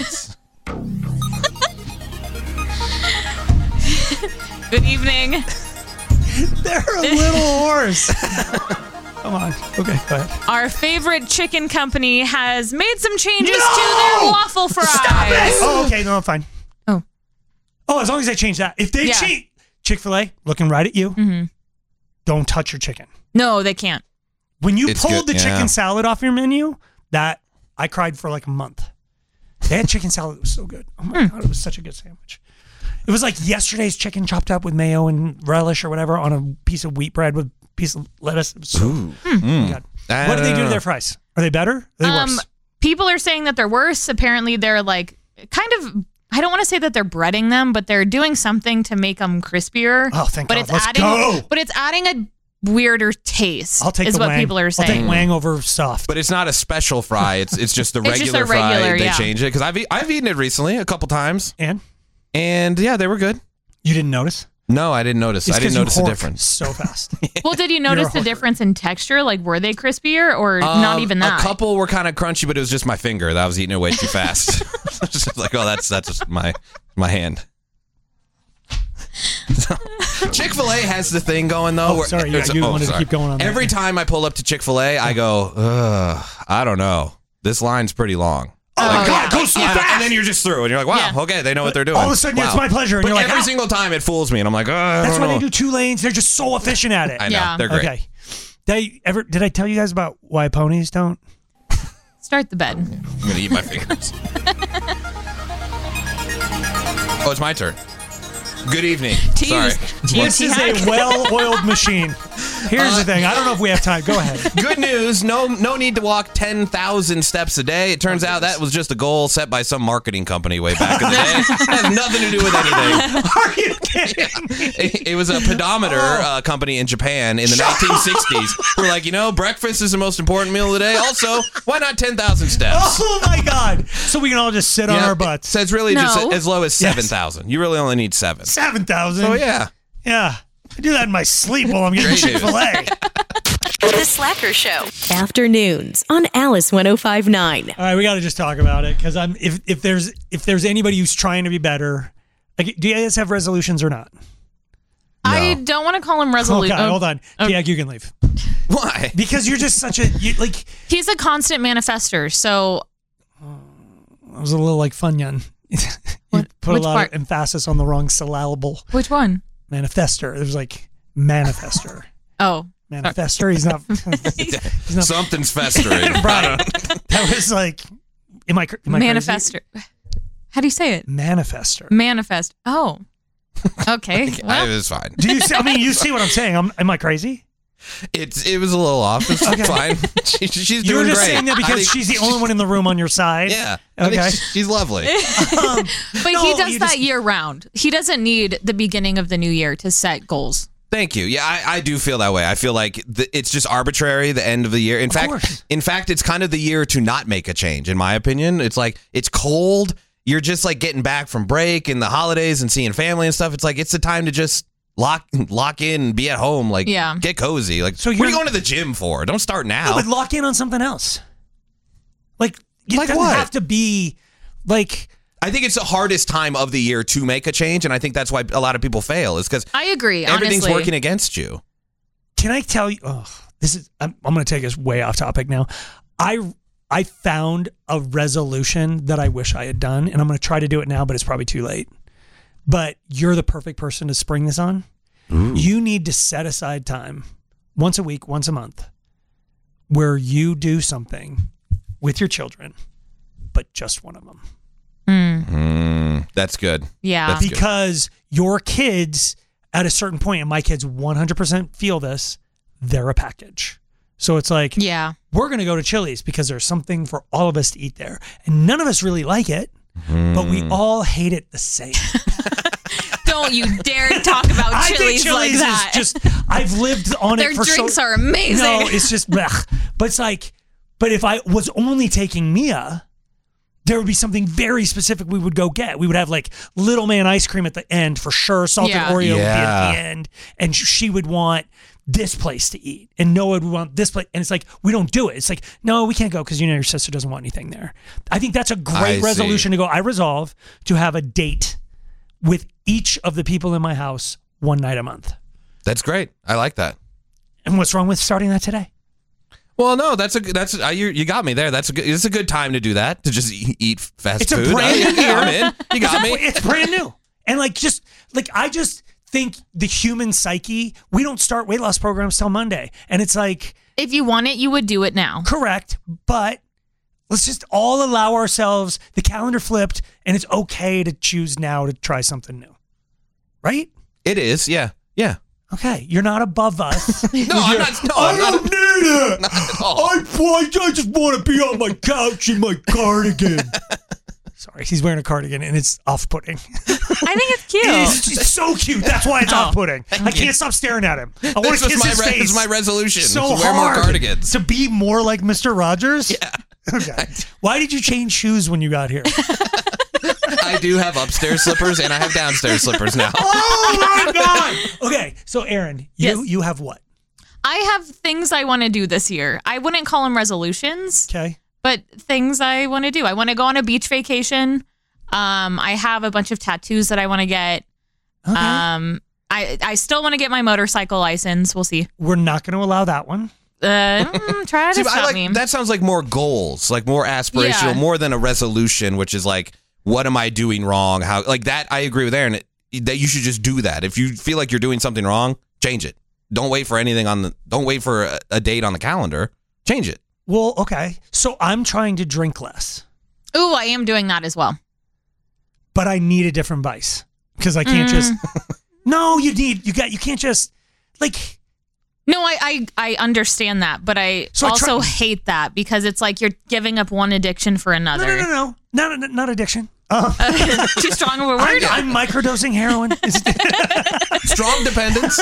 Speaker 4: Good evening.
Speaker 8: They're a little horse. Come on. Okay, go ahead.
Speaker 4: Our favorite chicken company has made some changes
Speaker 8: No!
Speaker 4: to their waffle fries.
Speaker 8: Stop it! Oh, okay, no, I'm fine.
Speaker 4: Oh.
Speaker 8: Oh, as long as they change that. If they
Speaker 4: Yeah.
Speaker 8: cheat, Chick-fil-A, looking right at you,
Speaker 4: Mm-hmm.
Speaker 8: don't touch your chicken.
Speaker 4: No, they can't.
Speaker 8: When you
Speaker 2: It's
Speaker 8: pulled
Speaker 2: good,
Speaker 8: the
Speaker 2: yeah.
Speaker 8: chicken salad off your menu, that I cried for like a month. They had chicken salad that was so good. Oh my God, it was such a good sandwich. It was like yesterday's chicken chopped up with mayo and relish or whatever on a piece of wheat bread with a piece of lettuce. It was so,
Speaker 2: Ooh.
Speaker 8: oh my God.
Speaker 2: I
Speaker 8: What do they
Speaker 2: don't
Speaker 8: do to
Speaker 2: know.
Speaker 8: their fries? Are they better? Are they
Speaker 4: Um,
Speaker 8: worse?
Speaker 4: people are saying that they're worse. Apparently, they're like kind of. I don't want to say that they're breading them, but they're doing something to make them crispier.
Speaker 8: Oh, thank
Speaker 4: but
Speaker 8: God.
Speaker 4: It's
Speaker 8: Let's
Speaker 4: adding,
Speaker 8: go.
Speaker 4: But it's adding a weirder taste.
Speaker 8: I'll take
Speaker 4: is
Speaker 8: the
Speaker 4: what
Speaker 8: wang.
Speaker 4: people are
Speaker 8: I'll
Speaker 4: saying.
Speaker 8: take wang over soft.
Speaker 2: But it's not a special fry. It's it's just the
Speaker 4: It's just
Speaker 2: regular
Speaker 4: a regular,
Speaker 2: fry. They
Speaker 4: yeah.
Speaker 2: change it because I've e- I've eaten it recently a couple times.
Speaker 8: And
Speaker 2: and yeah, they were good.
Speaker 8: You didn't notice?
Speaker 2: No, I didn't notice.
Speaker 8: It's
Speaker 2: I didn't
Speaker 8: 'cause you
Speaker 2: notice the
Speaker 8: hork
Speaker 2: difference.
Speaker 8: so fast.
Speaker 4: Well, did you
Speaker 8: You're
Speaker 4: notice
Speaker 8: a
Speaker 4: the
Speaker 8: hooker.
Speaker 4: difference in texture? Like, were they crispier or not
Speaker 2: Um,
Speaker 4: even that?
Speaker 2: A couple were kind of crunchy, but it was just my finger that I was eating it way too fast. Just like, oh, that's that's just my my hand. So, Chick-fil-A has the thing going though.
Speaker 8: Oh,
Speaker 2: where-
Speaker 8: sorry, yeah,
Speaker 2: it's-
Speaker 8: you
Speaker 2: oh,
Speaker 8: wanted to
Speaker 2: sorry.
Speaker 8: keep going on that.
Speaker 2: Every time I pull up to Chick-fil-A, I go, ugh, I don't know. This line's pretty long.
Speaker 8: Oh, my God, go so
Speaker 2: And-
Speaker 8: fast.
Speaker 2: And then you're just through, and you're like, wow,
Speaker 4: Yeah.
Speaker 2: okay, they know what they're doing.
Speaker 8: All of a sudden,
Speaker 2: wow.
Speaker 8: it's my pleasure, and
Speaker 2: But
Speaker 8: you're like,
Speaker 2: every
Speaker 8: "Ow."
Speaker 2: single time it fools me, and I'm like, oh, I
Speaker 8: That's
Speaker 2: don't
Speaker 8: why
Speaker 2: know.
Speaker 8: they do two lanes. They're just so efficient at it.
Speaker 2: I know,
Speaker 4: Yeah.
Speaker 2: they're great.
Speaker 8: Okay. They ever did I tell you guys about why ponies don't?
Speaker 4: Start the bed.
Speaker 2: I'm gonna eat my fingers. Oh, it's my turn. Good evening.
Speaker 4: To
Speaker 2: Sorry.
Speaker 4: use- to
Speaker 8: This
Speaker 4: use
Speaker 8: is a well-oiled machine. Here's the thing. I don't know if we have time. Go ahead.
Speaker 2: Good news. No no need to walk ten thousand steps a day. It turns out that was just a goal set by some marketing company way back in the day. It has nothing to do with anything.
Speaker 8: Are you kidding me?
Speaker 2: It, it was a pedometer uh, company in Japan in the nineteen sixties. We're like, you know, breakfast is the most important meal of the day. Also, why not ten thousand steps?
Speaker 8: Oh my God! So we can all just sit on
Speaker 2: Yeah,
Speaker 8: our butts.
Speaker 2: So it's really just
Speaker 4: No.
Speaker 2: as low as
Speaker 8: Yes.
Speaker 2: seven thousand. You really only need seven.
Speaker 8: Seven thousand.
Speaker 2: Oh, yeah.
Speaker 8: Yeah. I do that in my sleep while I'm getting
Speaker 2: Great news.
Speaker 8: Chick-fil-A.
Speaker 3: The Slacker Show.
Speaker 7: Afternoons on Alice one oh five point nine.
Speaker 8: All right, we got to just talk about it because I'm if if there's if there's anybody who's trying to be better, like, do you guys have resolutions or not?
Speaker 4: I don't want to call him
Speaker 8: Oh
Speaker 4: resolute.
Speaker 8: God, hold on,
Speaker 4: Oh.
Speaker 8: Tiag, you can leave
Speaker 2: Why?
Speaker 8: because you're just such a you, like.
Speaker 4: He's a constant manifester. So
Speaker 8: I was a little like Funyun. you
Speaker 4: What-
Speaker 8: put
Speaker 4: which
Speaker 8: a lot
Speaker 4: part?
Speaker 8: of emphasis on the wrong syllable.
Speaker 4: which one?
Speaker 8: Manifester. It was like manifester.
Speaker 4: Oh,
Speaker 8: Manifester. He's not. He's not.
Speaker 2: Something's festering.
Speaker 8: Right. That was like. Am I? cr- Am I crazy?
Speaker 4: manifester. How do you say it?
Speaker 8: Manifester.
Speaker 4: Manifest. Oh, okay.
Speaker 2: I,
Speaker 4: Well,
Speaker 2: it was fine.
Speaker 8: Do you? See, I mean, you see what I'm saying? I'm, am I crazy?
Speaker 2: It's it was a little off. It's
Speaker 8: Okay.
Speaker 2: fine. She, she's
Speaker 8: You were
Speaker 2: doing
Speaker 8: just
Speaker 2: great.
Speaker 8: saying that
Speaker 2: I
Speaker 8: because
Speaker 2: think-
Speaker 8: she's the only one in the room on your side.
Speaker 2: Yeah. I think
Speaker 8: Okay.
Speaker 2: she- she's lovely.
Speaker 8: Um,
Speaker 4: but
Speaker 8: no,
Speaker 4: he does
Speaker 8: you
Speaker 4: that
Speaker 8: just-
Speaker 4: year round. He doesn't need the beginning of the new year to set goals.
Speaker 2: Thank you. Yeah, I, I do feel that way. I feel like the, it's just arbitrary. The end of the year. In fact,
Speaker 8: course.
Speaker 2: in fact, it's kind of the year to not make a change. In my opinion, it's like it's cold. You're just like getting back from break and the holidays and seeing family and stuff. It's like it's the time to just lock lock in and be at home. Like,
Speaker 4: Yeah.
Speaker 2: get cozy. Like,
Speaker 8: So
Speaker 2: what are you
Speaker 8: you're-
Speaker 2: going to the gym for? Don't start now.
Speaker 8: No, but lock in on something else. Like, it
Speaker 2: Like
Speaker 8: doesn't
Speaker 2: what?
Speaker 8: have to be like.
Speaker 2: I think it's the hardest time of the year to make a change, and I think that's why a lot of people fail. Is because
Speaker 4: I agree.
Speaker 2: everything's
Speaker 4: honestly.
Speaker 2: working against you.
Speaker 8: Can I tell you? Oh, this is. I'm, I'm going to take us way off topic now. I I found a resolution that I wish I had done, and I'm going to try to do it now, but it's probably too late. But you're the perfect person to spring this on. You need to set aside time once a week, once a month, where you do something with your children, but just one of them.
Speaker 2: Mm, that's good.
Speaker 4: Yeah.
Speaker 2: That's good.
Speaker 8: Because your kids, at a certain point, and my kids one hundred percent feel this, they're a package. So it's like,
Speaker 4: Yeah.
Speaker 8: we're going to go to Chili's because there's something for all of us to eat there. And none of us really like it, but we all hate it the same.
Speaker 4: Don't you dare talk about
Speaker 8: I think
Speaker 4: Chili's, like
Speaker 8: Chili's
Speaker 4: that.
Speaker 8: is just, I've lived on
Speaker 4: Their
Speaker 8: it for
Speaker 4: drinks
Speaker 8: so
Speaker 4: are amazing.
Speaker 8: No, it's just, blech. But it's like, but if I was only taking Mia, there would be something very specific we would go get. We would have like little man ice cream at the end for sure. Salted
Speaker 4: Yeah.
Speaker 8: Oreo would be
Speaker 2: Yeah.
Speaker 8: at the end. And sh- she would want this place to eat. And Noah would want this place. And it's like, we don't do it. It's like, no, we can't go because you know your sister doesn't want anything there. I think that's a
Speaker 2: I
Speaker 8: great
Speaker 2: see.
Speaker 8: resolution to go. I resolve to have a date with each of the people in my house one night a month.
Speaker 2: That's great. I like that.
Speaker 8: And what's wrong with starting that today?
Speaker 2: Well, no, that's a good- that's uh, you you got me there. That's a good. It's a good time to do that. To just eat, eat fast
Speaker 8: It's a
Speaker 2: food.
Speaker 8: brand
Speaker 2: I,
Speaker 8: new year.
Speaker 2: I'm in. You got
Speaker 8: it's
Speaker 2: me.
Speaker 8: A, it's brand new. And like just like I just think the human psyche, we don't start weight loss programs till Monday. And it's like,
Speaker 4: if you want it, you would do it now.
Speaker 8: correct, but let's just all allow ourselves the calendar flipped and it's okay to choose now to try something new. right?
Speaker 2: It is, yeah, yeah.
Speaker 8: Okay, you're not above us.
Speaker 2: No, I'm not. No, I'm
Speaker 8: I don't
Speaker 2: not.
Speaker 8: need it.
Speaker 2: Not at all.
Speaker 8: I, I just want to be on my couch in my cardigan. Sorry, he's wearing a cardigan and it's off-putting.
Speaker 4: I think it's cute.
Speaker 8: It's, it's so cute. That's why it's
Speaker 4: Oh.
Speaker 8: off-putting. I can't stop staring at him. I want
Speaker 2: This
Speaker 8: to
Speaker 2: was
Speaker 8: kiss
Speaker 2: my
Speaker 8: his
Speaker 2: re-
Speaker 8: face.
Speaker 2: this is my resolution.
Speaker 8: So
Speaker 2: to wear more
Speaker 8: hard
Speaker 2: cardigans.
Speaker 8: to be more like Mister Rogers.
Speaker 2: Yeah.
Speaker 8: Okay. Why did you change shoes when you got here?
Speaker 2: I do have upstairs slippers and I have downstairs slippers now.
Speaker 8: Oh my god! Okay, so Aaron, you
Speaker 4: Yes.
Speaker 8: you have what?
Speaker 4: I have things I want to do this year. I wouldn't call them resolutions,
Speaker 8: Okay.
Speaker 4: but things I want to do. I want to go on a beach vacation. Um, I have a bunch of tattoos that I want to get.
Speaker 8: Okay.
Speaker 4: Um, I I still want to get my motorcycle license. We'll see.
Speaker 8: We're not going to allow that one.
Speaker 4: Uh, mm, try to
Speaker 2: See, but I
Speaker 4: stop
Speaker 2: like,
Speaker 4: me.
Speaker 2: that sounds like more goals, like more aspirational,
Speaker 4: Yeah.
Speaker 2: more than a resolution, which is like, what am I doing wrong? How like that? I agree with Aaron that you should just do that. If you feel like you're doing something wrong, change it. Don't wait for anything on the. Don't wait for a, a date on the calendar. Change it.
Speaker 8: Well, okay. So I'm trying to drink less,
Speaker 4: Ooh, I am doing that as well.
Speaker 8: but I need a different vice because I can't
Speaker 4: Mm.
Speaker 8: just. No, you need you got you can't just like.
Speaker 4: No, I, I I understand that, but I
Speaker 8: So I
Speaker 4: also
Speaker 8: try-
Speaker 4: hate that because it's like you're giving up one addiction for
Speaker 8: No,
Speaker 4: another.
Speaker 8: no, no, no, not not, not addiction. Uh,
Speaker 4: Too strong of a
Speaker 8: I'm,
Speaker 4: word.
Speaker 8: I'm microdosing heroin. Is it-
Speaker 2: Strong dependence.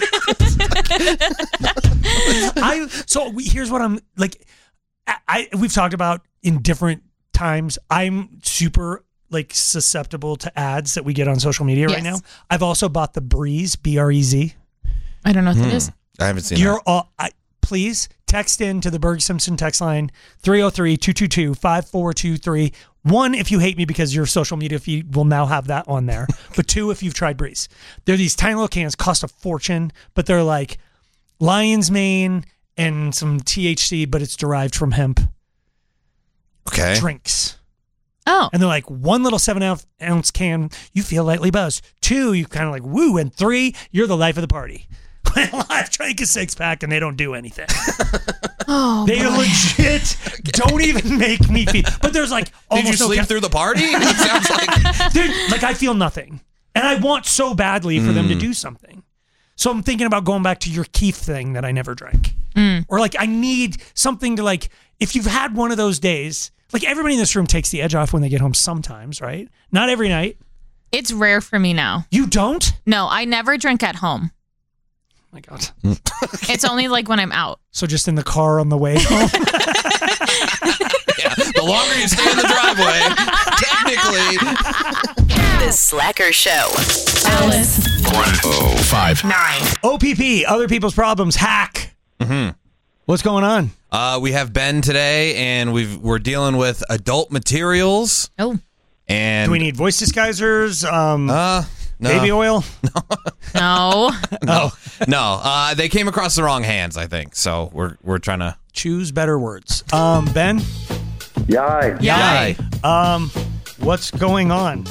Speaker 8: I so we, here's what I'm like. I, I we've talked about in different times. I'm super like susceptible to ads that we get on social media right
Speaker 4: Yes.
Speaker 8: now. I've also bought the Breeze, B R E Z.
Speaker 4: I don't know what that is.
Speaker 2: I haven't seen
Speaker 8: You're
Speaker 2: that.
Speaker 8: all. I, please text in to the Berg Simpson text line three oh three, two two two, five four two three. One, if you hate me because your social media feed will now have that on there. But two, if you've tried Breeze. They're these tiny little cans, cost a fortune, but they're like lion's mane and some T H C, but it's derived from hemp
Speaker 2: Okay.
Speaker 8: drinks.
Speaker 4: Oh,
Speaker 8: And they're like one little seven ounce, ounce can, you feel lightly buzzed. Two, you kind of like woo. And three, you're the life of the party. Well, I've drank a six pack and they don't do anything.
Speaker 4: oh,
Speaker 8: They
Speaker 4: boy.
Speaker 8: legit don't even make me feel. But there's like
Speaker 2: Did
Speaker 8: almost
Speaker 2: you sleep
Speaker 8: no,
Speaker 2: through the party? It sounds like.
Speaker 8: Dude, like I feel nothing, and I want so badly for them to
Speaker 2: Mm.
Speaker 8: do something. So I'm thinking about going back to your Keef thing that I never drank, or like I need something to like. If you've had one of those days, like everybody in this room takes the edge off when they get home sometimes, right? Not every night.
Speaker 4: It's rare for me now.
Speaker 8: You don't?
Speaker 4: No, I never drink at home.
Speaker 8: Oh my God.
Speaker 4: It's only like when I'm out.
Speaker 8: So just in the car on the way home.
Speaker 2: Yeah, the longer you stay in the driveway, technically.
Speaker 3: The Slacker Show.
Speaker 4: Alice.
Speaker 11: Oh, five.
Speaker 3: Nine.
Speaker 8: O P P, other people's problems, hack.
Speaker 2: Mm-hmm.
Speaker 8: What's going on?
Speaker 2: Uh, we have Ben today, and we've we're dealing with adult materials.
Speaker 4: Oh.
Speaker 2: And
Speaker 8: Do we need voice disguisers? Um,
Speaker 2: uh, no,
Speaker 8: baby oil?
Speaker 4: No.
Speaker 2: no, no. Uh, they came across the wrong hands, I think. So we're we're trying to
Speaker 8: Choose better words. Um, Ben?
Speaker 9: Yeah.
Speaker 4: Yeah.
Speaker 8: Um, what's going on?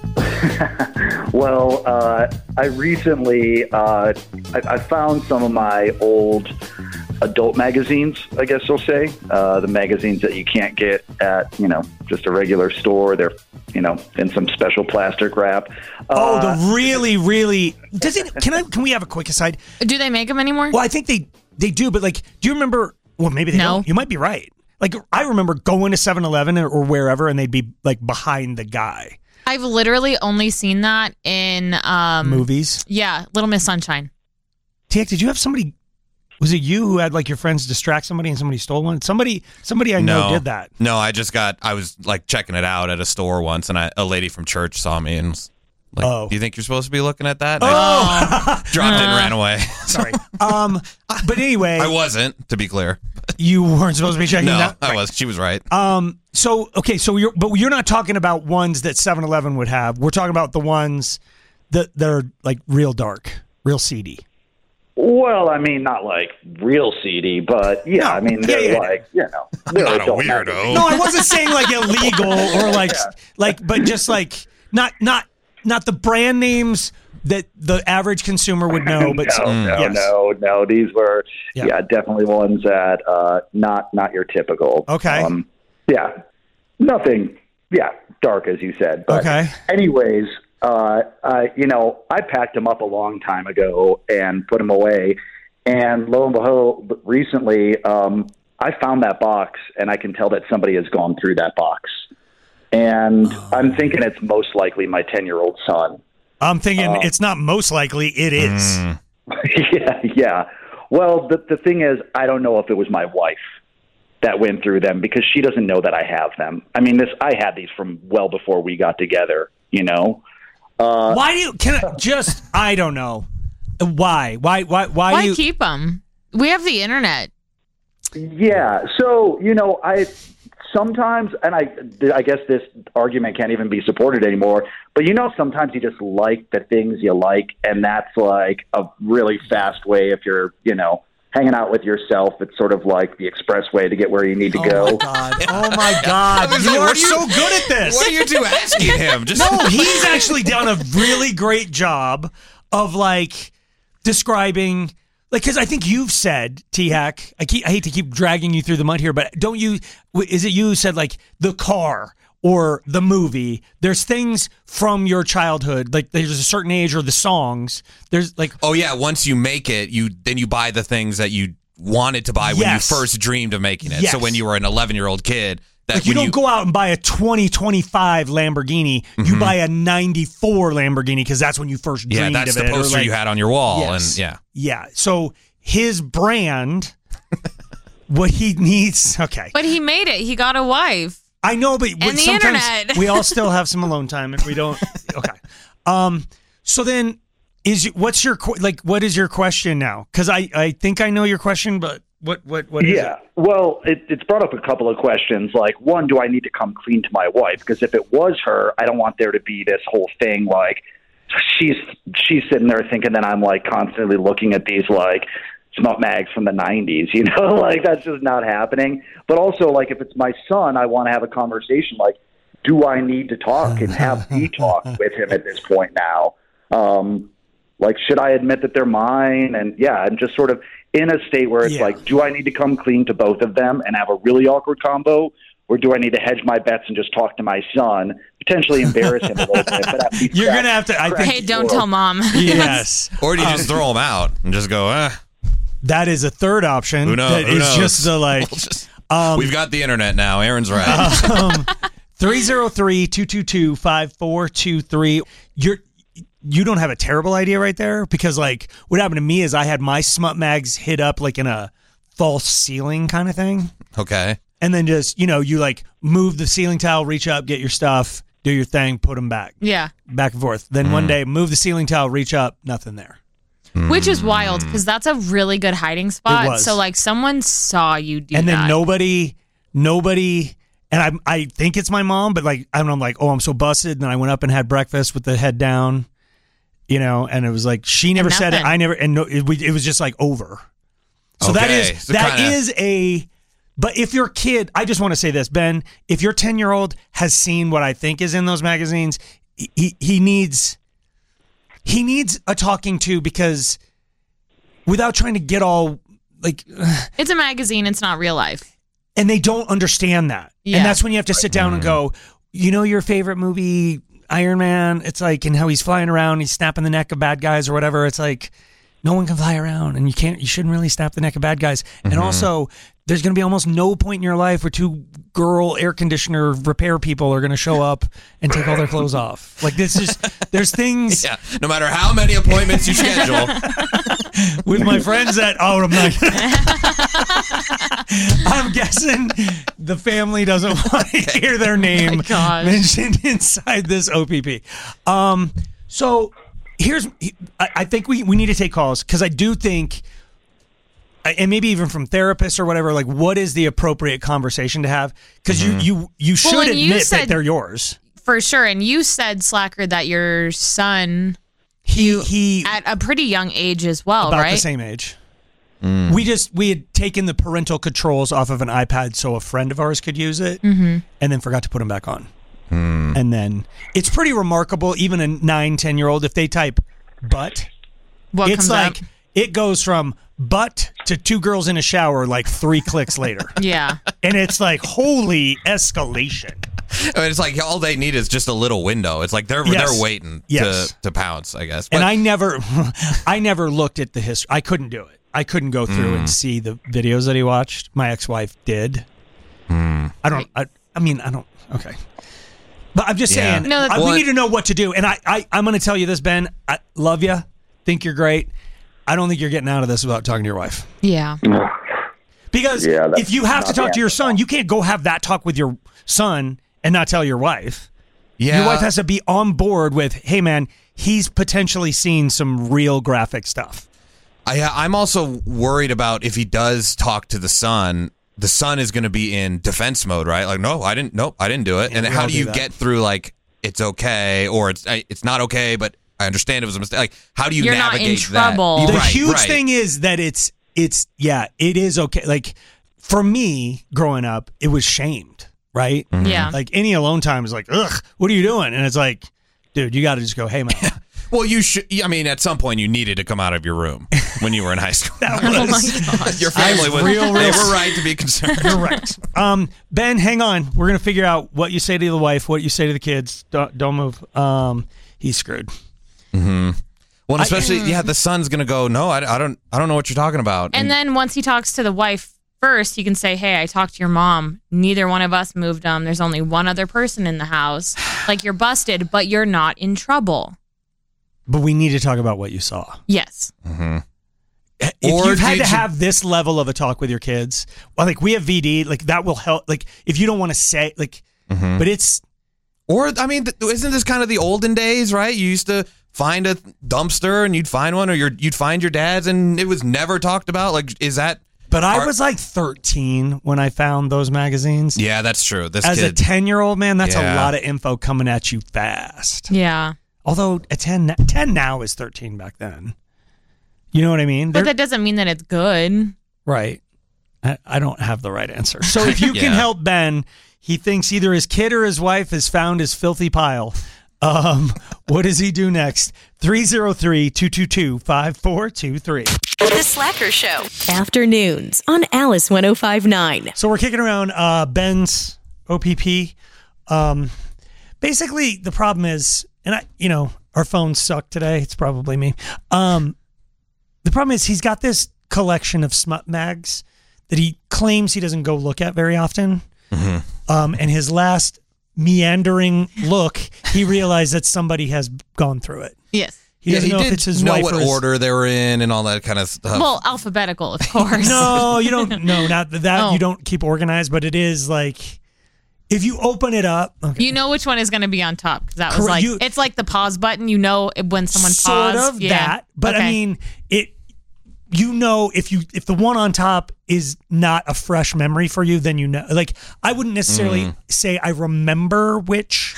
Speaker 12: Well, uh, I recently uh, I, I found some of my old adult magazines, I guess you'll say, uh, the magazines that you can't get at, you know, just a regular store. They're, you know, in some special plastic wrap.
Speaker 8: Oh,
Speaker 12: Uh,
Speaker 8: the really, really. Does it? Can I? Can we have a quick aside?
Speaker 4: Do they make them anymore?
Speaker 8: Well, I think they they do, but like, do you remember? Well, maybe they
Speaker 4: No.
Speaker 8: don't. You might be right. Like, I remember going to seven eleven or wherever, and they'd be like behind the guy.
Speaker 4: I've literally only seen that in um
Speaker 8: Movies.
Speaker 4: Yeah, Little Miss Sunshine.
Speaker 8: Tiak, did you have somebody? Was it you who had like your friends distract somebody and somebody stole one? Somebody, somebody I know
Speaker 2: no,
Speaker 8: did that.
Speaker 2: No, I just got. I was like checking it out at a store once, and I, a lady from church saw me and was like,
Speaker 8: Oh.
Speaker 2: "Do you think you're supposed to be looking at that?" And
Speaker 8: Oh,
Speaker 2: I dropped it and ran away.
Speaker 8: sorry. Um, but anyway,
Speaker 2: I wasn't, to be clear.
Speaker 8: you weren't supposed to be checking
Speaker 2: No,
Speaker 8: that.
Speaker 2: I was. She was right.
Speaker 8: Um. So okay. So you're, but you're not talking about ones that seven eleven would have. We're talking about the ones that that are like real dark, real seedy.
Speaker 12: well, I mean, not like real seedy, but yeah,
Speaker 8: No,
Speaker 12: I mean,
Speaker 8: yeah,
Speaker 12: they're
Speaker 8: yeah.
Speaker 12: like, you know, they're
Speaker 2: Not a
Speaker 12: adult
Speaker 2: weirdo.
Speaker 12: magazines.
Speaker 8: No, I wasn't saying like illegal or like like, but just like not not not the brand names that the average consumer would know. But
Speaker 12: no, no,
Speaker 8: yes.
Speaker 12: no, no. These were,
Speaker 8: Yeah.
Speaker 12: yeah, definitely ones that uh, not not your typical.
Speaker 8: Okay.
Speaker 12: Um, yeah, nothing. Yeah, dark as you said. But
Speaker 8: Okay.
Speaker 12: Anyways, uh, uh, you know, I packed them up a long time ago and put them away. And lo and behold, recently, um, I found that box, and I can tell that somebody has gone through that box. And oh. I'm thinking it's most likely my ten-year-old son.
Speaker 8: I'm thinking
Speaker 12: um,
Speaker 8: it's not most likely, it is.
Speaker 2: Mm.
Speaker 12: yeah, yeah. Well, the the thing is, I don't know if it was my wife that went through them because she doesn't know that I have them. I mean, this I had these from well before we got together, you know? Uh,
Speaker 8: why do you, can I just, I don't know. Why? Why, why, why,
Speaker 4: why
Speaker 8: do you
Speaker 4: keep them? We have the internet.
Speaker 12: Yeah. So, you know, I sometimes, and I, I guess this argument can't even be supported anymore, but you know, sometimes you just like the things you like, and that's like a really fast way if you're, you know, hanging out with yourself. It's sort of like the expressway to get where you need to
Speaker 8: oh
Speaker 12: go.
Speaker 8: My God. Oh my God. You
Speaker 2: like,
Speaker 8: are
Speaker 2: you,
Speaker 8: so good at this.
Speaker 2: What are you two asking him? Just
Speaker 8: No, he's actually done a really great job of like describing, like, because I think you've said, T-Hack, I keep, I hate to keep dragging you through the mud here, but don't you, is it you who said like the car or the movie, there's things from your childhood, like there's a certain age, or the songs, there's like...
Speaker 2: Oh yeah, once you make it, you then you buy the things that you wanted to buy when
Speaker 8: Yes.
Speaker 2: you first dreamed of making it.
Speaker 8: Yes.
Speaker 2: So when you were an eleven-year-old kid... That
Speaker 8: Like you
Speaker 2: when
Speaker 8: don't
Speaker 2: you,
Speaker 8: go out and buy a twenty twenty-five Lamborghini, you
Speaker 2: Mhm.
Speaker 8: buy a ninety-four Lamborghini because that's when you first dreamed
Speaker 2: Yeah, that's
Speaker 8: of
Speaker 2: the
Speaker 8: it. or
Speaker 2: poster
Speaker 8: like-
Speaker 2: you had on your wall.
Speaker 8: Yes.
Speaker 2: And yeah.
Speaker 8: Yeah, so his brand, what he needs, okay.
Speaker 4: But he made it. He got a wife.
Speaker 8: I know, but
Speaker 4: And the
Speaker 8: sometimes
Speaker 4: internet.
Speaker 8: we all still have some alone time, and we don't. Okay. Um. So then, is what's your que- like? What is your question now? Because I I think I know your question, but what what what is
Speaker 12: yeah.
Speaker 8: it?
Speaker 12: Well, it, it's brought up a couple of questions. Like, one, do I need to come clean to my wife? Because if it was her, I don't want there to be this whole thing like she's she's sitting there thinking that I'm like constantly looking at these like smut mags from the nineties, you know, like that's just not happening. But also, like, if it's my son, I want to have a conversation like, do I need to talk and have the talk with him at this point now? Um, like, should I admit that they're mine? And yeah, I'm just sort of in a state where it's
Speaker 8: Yeah.
Speaker 12: like, do I need to come clean to both of them and have a really awkward combo? Or do I need to hedge my bets and just talk to my son, potentially embarrass him a little bit? But at least
Speaker 8: You're
Speaker 12: crack-
Speaker 8: gonna have to. I
Speaker 12: crack
Speaker 8: think.
Speaker 4: Hey,
Speaker 12: the
Speaker 4: don't
Speaker 12: door.
Speaker 4: tell mom.
Speaker 8: Yes.
Speaker 2: Or do you
Speaker 8: Um,
Speaker 2: just throw them out and just go, eh,
Speaker 8: That is a third option.
Speaker 2: who knows?
Speaker 8: That
Speaker 2: Who
Speaker 8: is
Speaker 2: knows?
Speaker 8: just the like.
Speaker 2: We'll just-
Speaker 8: Um,
Speaker 2: we've got the internet now. Aaron's right.
Speaker 8: um, three oh three, two two two, five four two three. You're you don't have a terrible idea right there, because like what happened to me is I had my smut mags hit up like in a false ceiling kind of thing,
Speaker 2: Okay.
Speaker 8: and then just, you know, you like move the ceiling tile, reach up, get your stuff, do your thing, put them back,
Speaker 4: Yeah.
Speaker 8: back and forth. Then one day move the ceiling tile, reach up, nothing there.
Speaker 4: Which is wild because that's a really good hiding spot.
Speaker 8: was.
Speaker 4: So like someone saw you do
Speaker 8: and then
Speaker 4: that.
Speaker 8: nobody, nobody, and I I think it's my mom, but like I don't know, I'm like, oh, I'm so busted. And then I went up and had breakfast with the head down, you know, and it was like she never said it,
Speaker 4: nothing.
Speaker 8: I never, and no, it, we- it was just like over. So that
Speaker 2: Okay.
Speaker 8: is
Speaker 2: So
Speaker 8: that
Speaker 2: kinda-
Speaker 8: is a. But if your kid, I just want to say this, Ben, if your ten year old has seen what I think is in those magazines, he he needs he needs a talking to, because without trying to get all like.
Speaker 4: It's a magazine. It's not real life.
Speaker 8: And they don't understand that.
Speaker 4: Yeah.
Speaker 8: And that's when you have to sit down and go, you know, your favorite movie, Iron Man, it's like, and how he's flying around, he's snapping the neck of bad guys or whatever. It's like, no one can fly around, and you can't, you shouldn't really snap the neck of bad guys. And also, there's going to be almost no point in your life where two girl air conditioner repair people are going to show up and take all their clothes off. Like, this is, there's things.
Speaker 2: Yeah. No matter how many appointments you schedule.
Speaker 8: With my friends that, oh, I'm not. I'm guessing the family doesn't want to hear their name
Speaker 4: gosh.
Speaker 8: mentioned inside this O P P. Um, so here's, I, I think we, we need to take calls, because I do think, and maybe even from therapists or whatever, like, what is the appropriate conversation to have? Because you, you, you should
Speaker 4: Well, and
Speaker 8: admit
Speaker 4: you
Speaker 8: that
Speaker 4: said-
Speaker 8: they're yours.
Speaker 4: For sure. And you said, Slacker, that your son
Speaker 8: He, he,
Speaker 4: at a pretty young age as well,
Speaker 8: about
Speaker 4: right?
Speaker 8: the same age. We just we had taken the parental controls off of an iPad so a friend of ours could use it,
Speaker 4: Mm-hmm.
Speaker 8: and then forgot to put them back on. And then it's pretty remarkable. Even a nine, ten year old, if they type "butt,"
Speaker 4: What
Speaker 8: it's
Speaker 4: comes
Speaker 8: like
Speaker 4: up?
Speaker 8: it goes from "butt" to two girls in a shower like three clicks later,
Speaker 4: Yeah.
Speaker 8: and it's like holy escalation.
Speaker 2: I mean, it's like all they need is just a little window. It's like they're
Speaker 8: Yes.
Speaker 2: they're waiting
Speaker 8: Yes.
Speaker 2: to, to pounce, I guess.
Speaker 8: And
Speaker 2: But-
Speaker 8: I never, I never looked at the history. I couldn't do it. I couldn't go through
Speaker 2: Mm.
Speaker 8: and see the videos that he watched. My ex-wife did.
Speaker 2: Mm.
Speaker 8: I don't. I, I mean, I don't. Okay. But I'm just
Speaker 2: Yeah.
Speaker 8: saying,
Speaker 4: No, that's-
Speaker 8: I, we
Speaker 2: Well,
Speaker 8: need to know what to do. And I, I I'm going to tell you this, Ben. I love you. Think you're great. I don't think you're getting out of this without talking to your wife.
Speaker 4: Yeah.
Speaker 8: Because
Speaker 12: Yeah, that's
Speaker 8: if you have to
Speaker 12: not
Speaker 8: talk
Speaker 12: the
Speaker 8: to your
Speaker 12: answer.
Speaker 8: son, you can't go have that talk with your son and not tell your wife.
Speaker 2: yeah,
Speaker 8: Your wife has to be on board with, hey, man, he's potentially seen some real graphic stuff.
Speaker 2: I, I'm also worried about if he does talk to the son, the son is going to be in defense mode, right? Like, no, I didn't. Nope, I didn't do it.
Speaker 8: Yeah,
Speaker 2: and
Speaker 8: we
Speaker 2: how
Speaker 8: all
Speaker 2: do
Speaker 8: do
Speaker 2: you
Speaker 8: that.
Speaker 2: get through like it's okay or it's I- it's not okay, but I understand it was a mistake. Like, how do you
Speaker 4: You're not in
Speaker 2: navigate that?
Speaker 4: trouble.
Speaker 8: The
Speaker 2: Right,
Speaker 8: huge
Speaker 2: right.
Speaker 8: thing is that it's it's yeah, it is okay. Like for me, growing up, it was shamed, right?
Speaker 2: Mm-hmm.
Speaker 4: Yeah.
Speaker 8: Like any alone time is like, ugh, what are you doing? And it's like, dude, you got to just go, hey man,
Speaker 2: Well, you should. I mean, at some point, you needed to come out of your room when you were in high school.
Speaker 8: that
Speaker 4: Oh my
Speaker 8: was.
Speaker 4: gosh.
Speaker 2: Your family was.
Speaker 8: real,
Speaker 2: They
Speaker 8: real-
Speaker 2: were right to be concerned.
Speaker 8: You're right. Um, Ben, hang on. We're gonna figure out what you say to the wife, what you say to the kids. Don't, don't move. Um, he's screwed.
Speaker 2: Mm-hmm. Well, and
Speaker 8: I-
Speaker 2: especially, yeah, the son's gonna go. No, I, I don't. I don't know what you're talking about.
Speaker 4: And then once he talks to the wife first, you can say, hey, I talked to your mom. Neither one of us moved them. There's only one other person in the house. Like, you're busted, but you're not in trouble.
Speaker 8: But we need to talk about what you saw.
Speaker 4: Yes.
Speaker 2: Mm-hmm.
Speaker 8: If
Speaker 2: Or
Speaker 8: you've had
Speaker 2: did
Speaker 8: to
Speaker 2: you-
Speaker 8: have this level of a talk with your kids, well, like we have V D, like that will help. Like if you don't want to say, like,
Speaker 2: Mhm.
Speaker 8: but it's
Speaker 2: Or, I mean, th- isn't this kind of the olden days, right? You used to find a dumpster and you'd find one, or your, you'd find your dad's, and it was never talked about. Like, is that?
Speaker 8: But I
Speaker 2: Are-
Speaker 8: was like thirteen when I found those magazines.
Speaker 2: Yeah, that's true. This
Speaker 8: As a
Speaker 2: kid.
Speaker 8: ten year old man, that's
Speaker 2: Yeah.
Speaker 8: a lot of info coming at you fast.
Speaker 4: Yeah.
Speaker 8: Although a ten, ten now is thirteen back then. You know what I mean?
Speaker 4: But
Speaker 8: They're-
Speaker 4: that doesn't mean that it's good.
Speaker 8: Right. I, I don't have the right answer. So if you can
Speaker 2: Yeah.
Speaker 8: help Ben, he thinks either his kid or his wife has found his filthy pile. Um, what does he do next? three oh three, two two two, five four two three.
Speaker 3: The Slacker Show.
Speaker 7: Afternoons on Alice one oh five point nine.
Speaker 8: So we're kicking around uh, Ben's O P P. Um, basically, the problem is, and I, you know, our phones suck today. It's probably me. Um, the problem is he's got this collection of smut mags that he claims he doesn't go look at very often.
Speaker 2: Mm-hmm.
Speaker 8: Um, and his last meandering look, he realized that somebody has gone through it.
Speaker 4: Yes.
Speaker 8: He
Speaker 2: yeah,
Speaker 8: doesn't
Speaker 2: he
Speaker 8: know
Speaker 2: did
Speaker 8: if it's his
Speaker 2: know
Speaker 8: wife
Speaker 2: what
Speaker 8: or his,
Speaker 2: order they were in and all that kind of stuff.
Speaker 4: Well, alphabetical, of course.
Speaker 8: No, you don't. No, not that.
Speaker 4: Oh.
Speaker 8: You don't keep organized, but it is like if you open it up. Okay.
Speaker 4: You know which one is going to be on top, because that was
Speaker 8: Correct.
Speaker 4: like,
Speaker 8: You-
Speaker 4: it's like the pause button. You know when someone
Speaker 8: sort
Speaker 4: paused.
Speaker 8: of
Speaker 4: Yeah.
Speaker 8: that, but I
Speaker 4: Okay.
Speaker 8: mean it. You know, if you if the one on top is not a fresh memory for you, then you know. Like I wouldn't necessarily
Speaker 2: Mm.
Speaker 8: say I remember which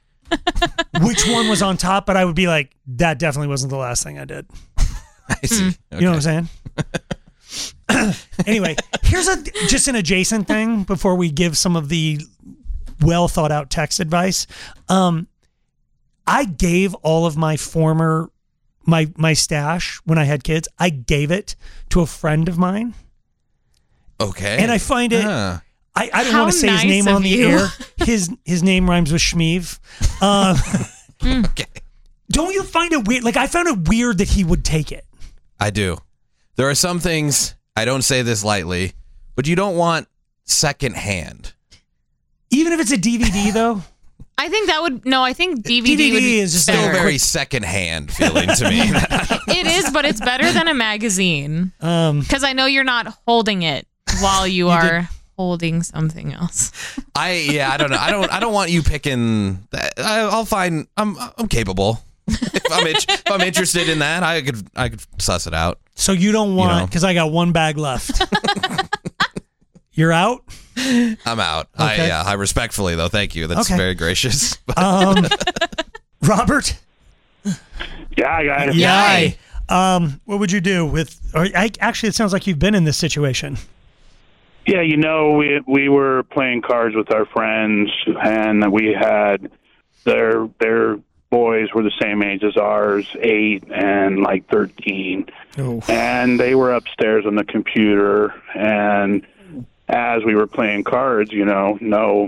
Speaker 8: which one was on top, but I would be like, that definitely wasn't the last thing I did.
Speaker 2: I see.
Speaker 8: You know what I'm saying? Anyway, here's a just an adjacent thing before we give some of the well thought out text advice. Um, I gave all of my former my my stash when I had kids. I gave it to a friend of mine,
Speaker 2: Okay.
Speaker 8: and I find it.
Speaker 2: Huh.
Speaker 8: I, I don't
Speaker 4: How
Speaker 8: want to say his
Speaker 4: nice
Speaker 8: name
Speaker 4: of
Speaker 8: on the
Speaker 4: you.
Speaker 8: air. His his name rhymes with Schmeev. Um,
Speaker 2: Okay.
Speaker 8: don't you find it weird? Like I found it weird that he would take it.
Speaker 2: I do. There are some things, I don't say this lightly, but you don't want secondhand.
Speaker 8: Even if it's a D V D, though.
Speaker 4: I think that would, no, I think D V D,
Speaker 8: D V D
Speaker 4: would be
Speaker 8: is just
Speaker 2: Still
Speaker 4: better.
Speaker 2: very secondhand feeling to me.
Speaker 4: It is, but it's better than a magazine.
Speaker 8: Um,
Speaker 4: Because I know you're not holding it while you,
Speaker 8: You
Speaker 4: are
Speaker 8: did-
Speaker 4: holding something else.
Speaker 2: I yeah, I don't know. I don't I don't want you picking that. I, I'll find I'm I'm capable. If I'm in, if I'm interested in that, I could I could suss it out.
Speaker 8: so you don't want
Speaker 2: know.
Speaker 8: because I got one bag left. You're out.
Speaker 2: I'm out. I
Speaker 8: Okay.
Speaker 2: yeah, I respectfully though. Thank you. That's
Speaker 8: Okay.
Speaker 2: very gracious.
Speaker 8: Um, Robert.
Speaker 5: Yeah, I got it.
Speaker 8: Yay. Um, what would you do with? Or I, actually, it sounds like you've been in this situation.
Speaker 13: Yeah, you know, we we were playing cards with our friends, and we had their their boys were the same age as ours, eight and like thirteen,
Speaker 8: Oh.
Speaker 13: and they were upstairs on the computer. And as we were playing cards, you know, no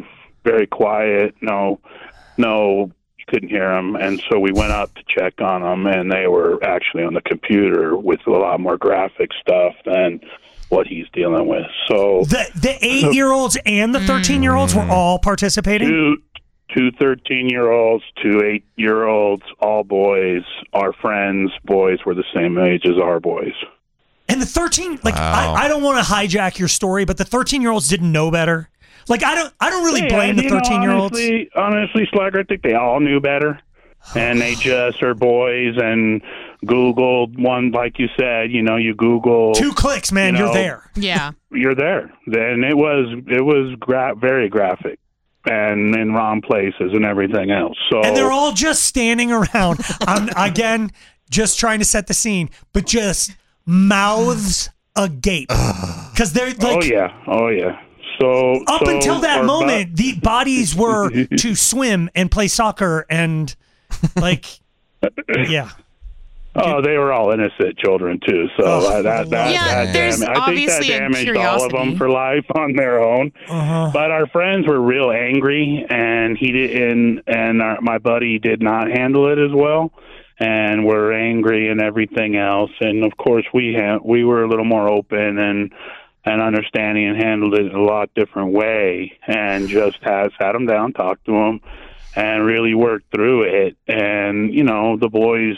Speaker 13: very quiet. No, no, you couldn't hear them. And so we went up to check on them, and they were actually on the computer with a lot more graphic stuff than what he's dealing with. So
Speaker 8: the the eight year olds and the thirteen year olds were all participating.
Speaker 13: Two, two thirteen year olds, two eight year olds, all boys. Our friends' boys were the same age as our boys.
Speaker 8: And the thirteen, like
Speaker 2: Wow.
Speaker 8: I, I don't want to hijack your story, but the thirteen year olds didn't know better. Like I don't, I don't really
Speaker 13: Yeah,
Speaker 8: blame the
Speaker 13: you know,
Speaker 8: thirteen year olds.
Speaker 13: Honestly, honestly, Slacker, I think they all knew better, and they just are boys and Googled one, like you said. You know, you Google
Speaker 8: Two clicks, man,
Speaker 13: you
Speaker 8: you're
Speaker 13: know,
Speaker 8: there.
Speaker 4: Yeah.
Speaker 13: You're there. Then it was it was gra- very graphic and in wrong places and everything else. So
Speaker 8: And they're all just standing around. I'm again just trying to set the scene, but just mouths agape because they're like.
Speaker 13: oh yeah, oh yeah. So
Speaker 8: Up
Speaker 13: so
Speaker 8: until that
Speaker 13: our
Speaker 8: moment, the bodies were to swim and play soccer and, like, yeah.
Speaker 13: Oh, they were all innocent children too. So
Speaker 8: Oh,
Speaker 13: uh, that that,
Speaker 4: Yeah,
Speaker 13: that
Speaker 4: there's
Speaker 13: damaged, I think that
Speaker 4: obviously a
Speaker 13: damaged all of
Speaker 4: curiosity.
Speaker 13: them for life on their own.
Speaker 8: Uh-huh.
Speaker 13: But our friends were real angry, and he didn't. And our, my buddy did not handle it as well, and were angry and everything else. And of course, we ha- we were a little more open and and understanding and handled it a lot different way, and just has sat them down, talked to them, and really worked through it. And you know, the boys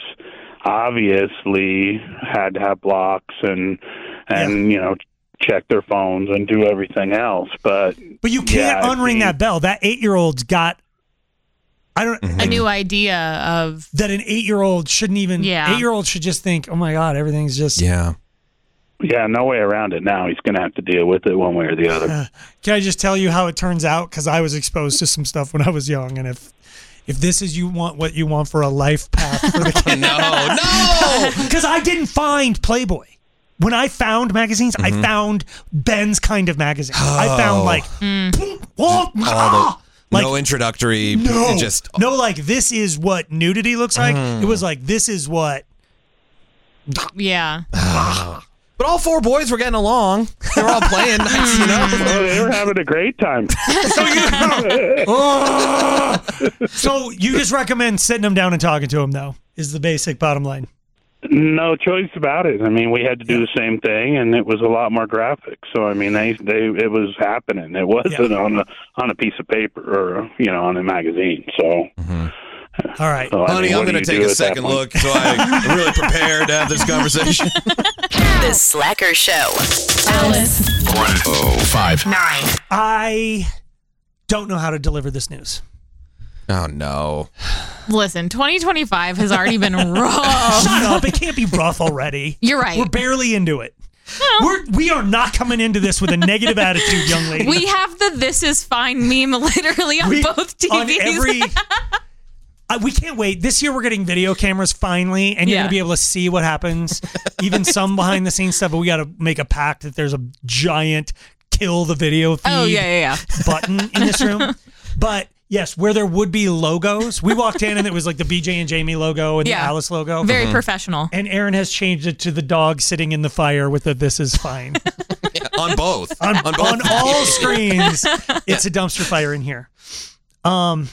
Speaker 13: obviously had to have blocks and and you know, check their phones and do everything else. But
Speaker 8: But you can't
Speaker 13: yeah,
Speaker 8: unring that bell. That eight year old's got. I don't.
Speaker 4: A new idea of
Speaker 8: that an eight year old shouldn't even.
Speaker 4: Yeah.
Speaker 8: Eight year old should just think, oh my god, everything's just.
Speaker 2: Yeah.
Speaker 13: Yeah, no way around it now. He's going to have to deal with it one way or the other.
Speaker 8: Uh, can I just tell you how it turns out? Because I was exposed to some stuff when I was young, and if if this is you want what you want for a life path for the kid,
Speaker 2: No, no.
Speaker 8: because I didn't find Playboy. When I found magazines, I found Ben's kind of magazine. I found like, oh, ah!
Speaker 2: the,
Speaker 8: like
Speaker 2: no introductory.
Speaker 8: no,
Speaker 2: Just
Speaker 8: no, like this is what nudity looks like.
Speaker 2: Mm.
Speaker 8: It was like this is what.
Speaker 4: yeah.
Speaker 2: But all four boys were getting along. They were all playing nice, you know.
Speaker 13: Oh, they were having a great time.
Speaker 8: So you just recommend sitting them down and talking to them, though, is the basic bottom line.
Speaker 13: No choice about it. I mean, we had to do the same thing, and it was a lot more graphic. So, I mean, they they it was happening. It wasn't
Speaker 8: Yeah.
Speaker 13: on a on a piece of paper or you know on a magazine. So,
Speaker 8: All right,
Speaker 13: so, I
Speaker 2: Honey,
Speaker 13: mean,
Speaker 2: I'm
Speaker 13: what
Speaker 2: going
Speaker 13: do
Speaker 2: to
Speaker 13: you
Speaker 2: take
Speaker 13: do
Speaker 2: a
Speaker 13: at that
Speaker 2: second
Speaker 13: point?
Speaker 2: look so I'm really prepared to have this conversation.
Speaker 3: The Slacker Show.
Speaker 7: Alice.
Speaker 11: one oh five
Speaker 3: Nine.
Speaker 8: I don't know how to deliver this news.
Speaker 2: Oh, no.
Speaker 4: Listen, twenty twenty-five has already been rough.
Speaker 8: Shut up! It can't be rough already.
Speaker 4: You're right.
Speaker 8: We're barely into it. We're we are not coming into this with a negative attitude, young lady.
Speaker 4: We have the "This is fine" meme literally on
Speaker 8: We-
Speaker 4: both T
Speaker 8: on
Speaker 4: Vs.
Speaker 8: every. Uh, we can't wait. This year we're getting video cameras finally, and you're
Speaker 4: Yeah.
Speaker 8: gonna be able to see what happens. Even some behind the scenes stuff, but we got to make a pact that there's a giant kill the video feed
Speaker 4: Oh, yeah, yeah, yeah.
Speaker 8: button in this room. But yes, where there would be logos, we walked in and it was like the B J and Jamie logo and
Speaker 4: Yeah.
Speaker 8: the Alice logo.
Speaker 4: Very professional.
Speaker 8: And Aaron has changed it to the dog sitting in the fire with the "This is fine."
Speaker 2: On both.
Speaker 8: on,
Speaker 2: both.
Speaker 8: on all screens, it's a dumpster fire in here. Um,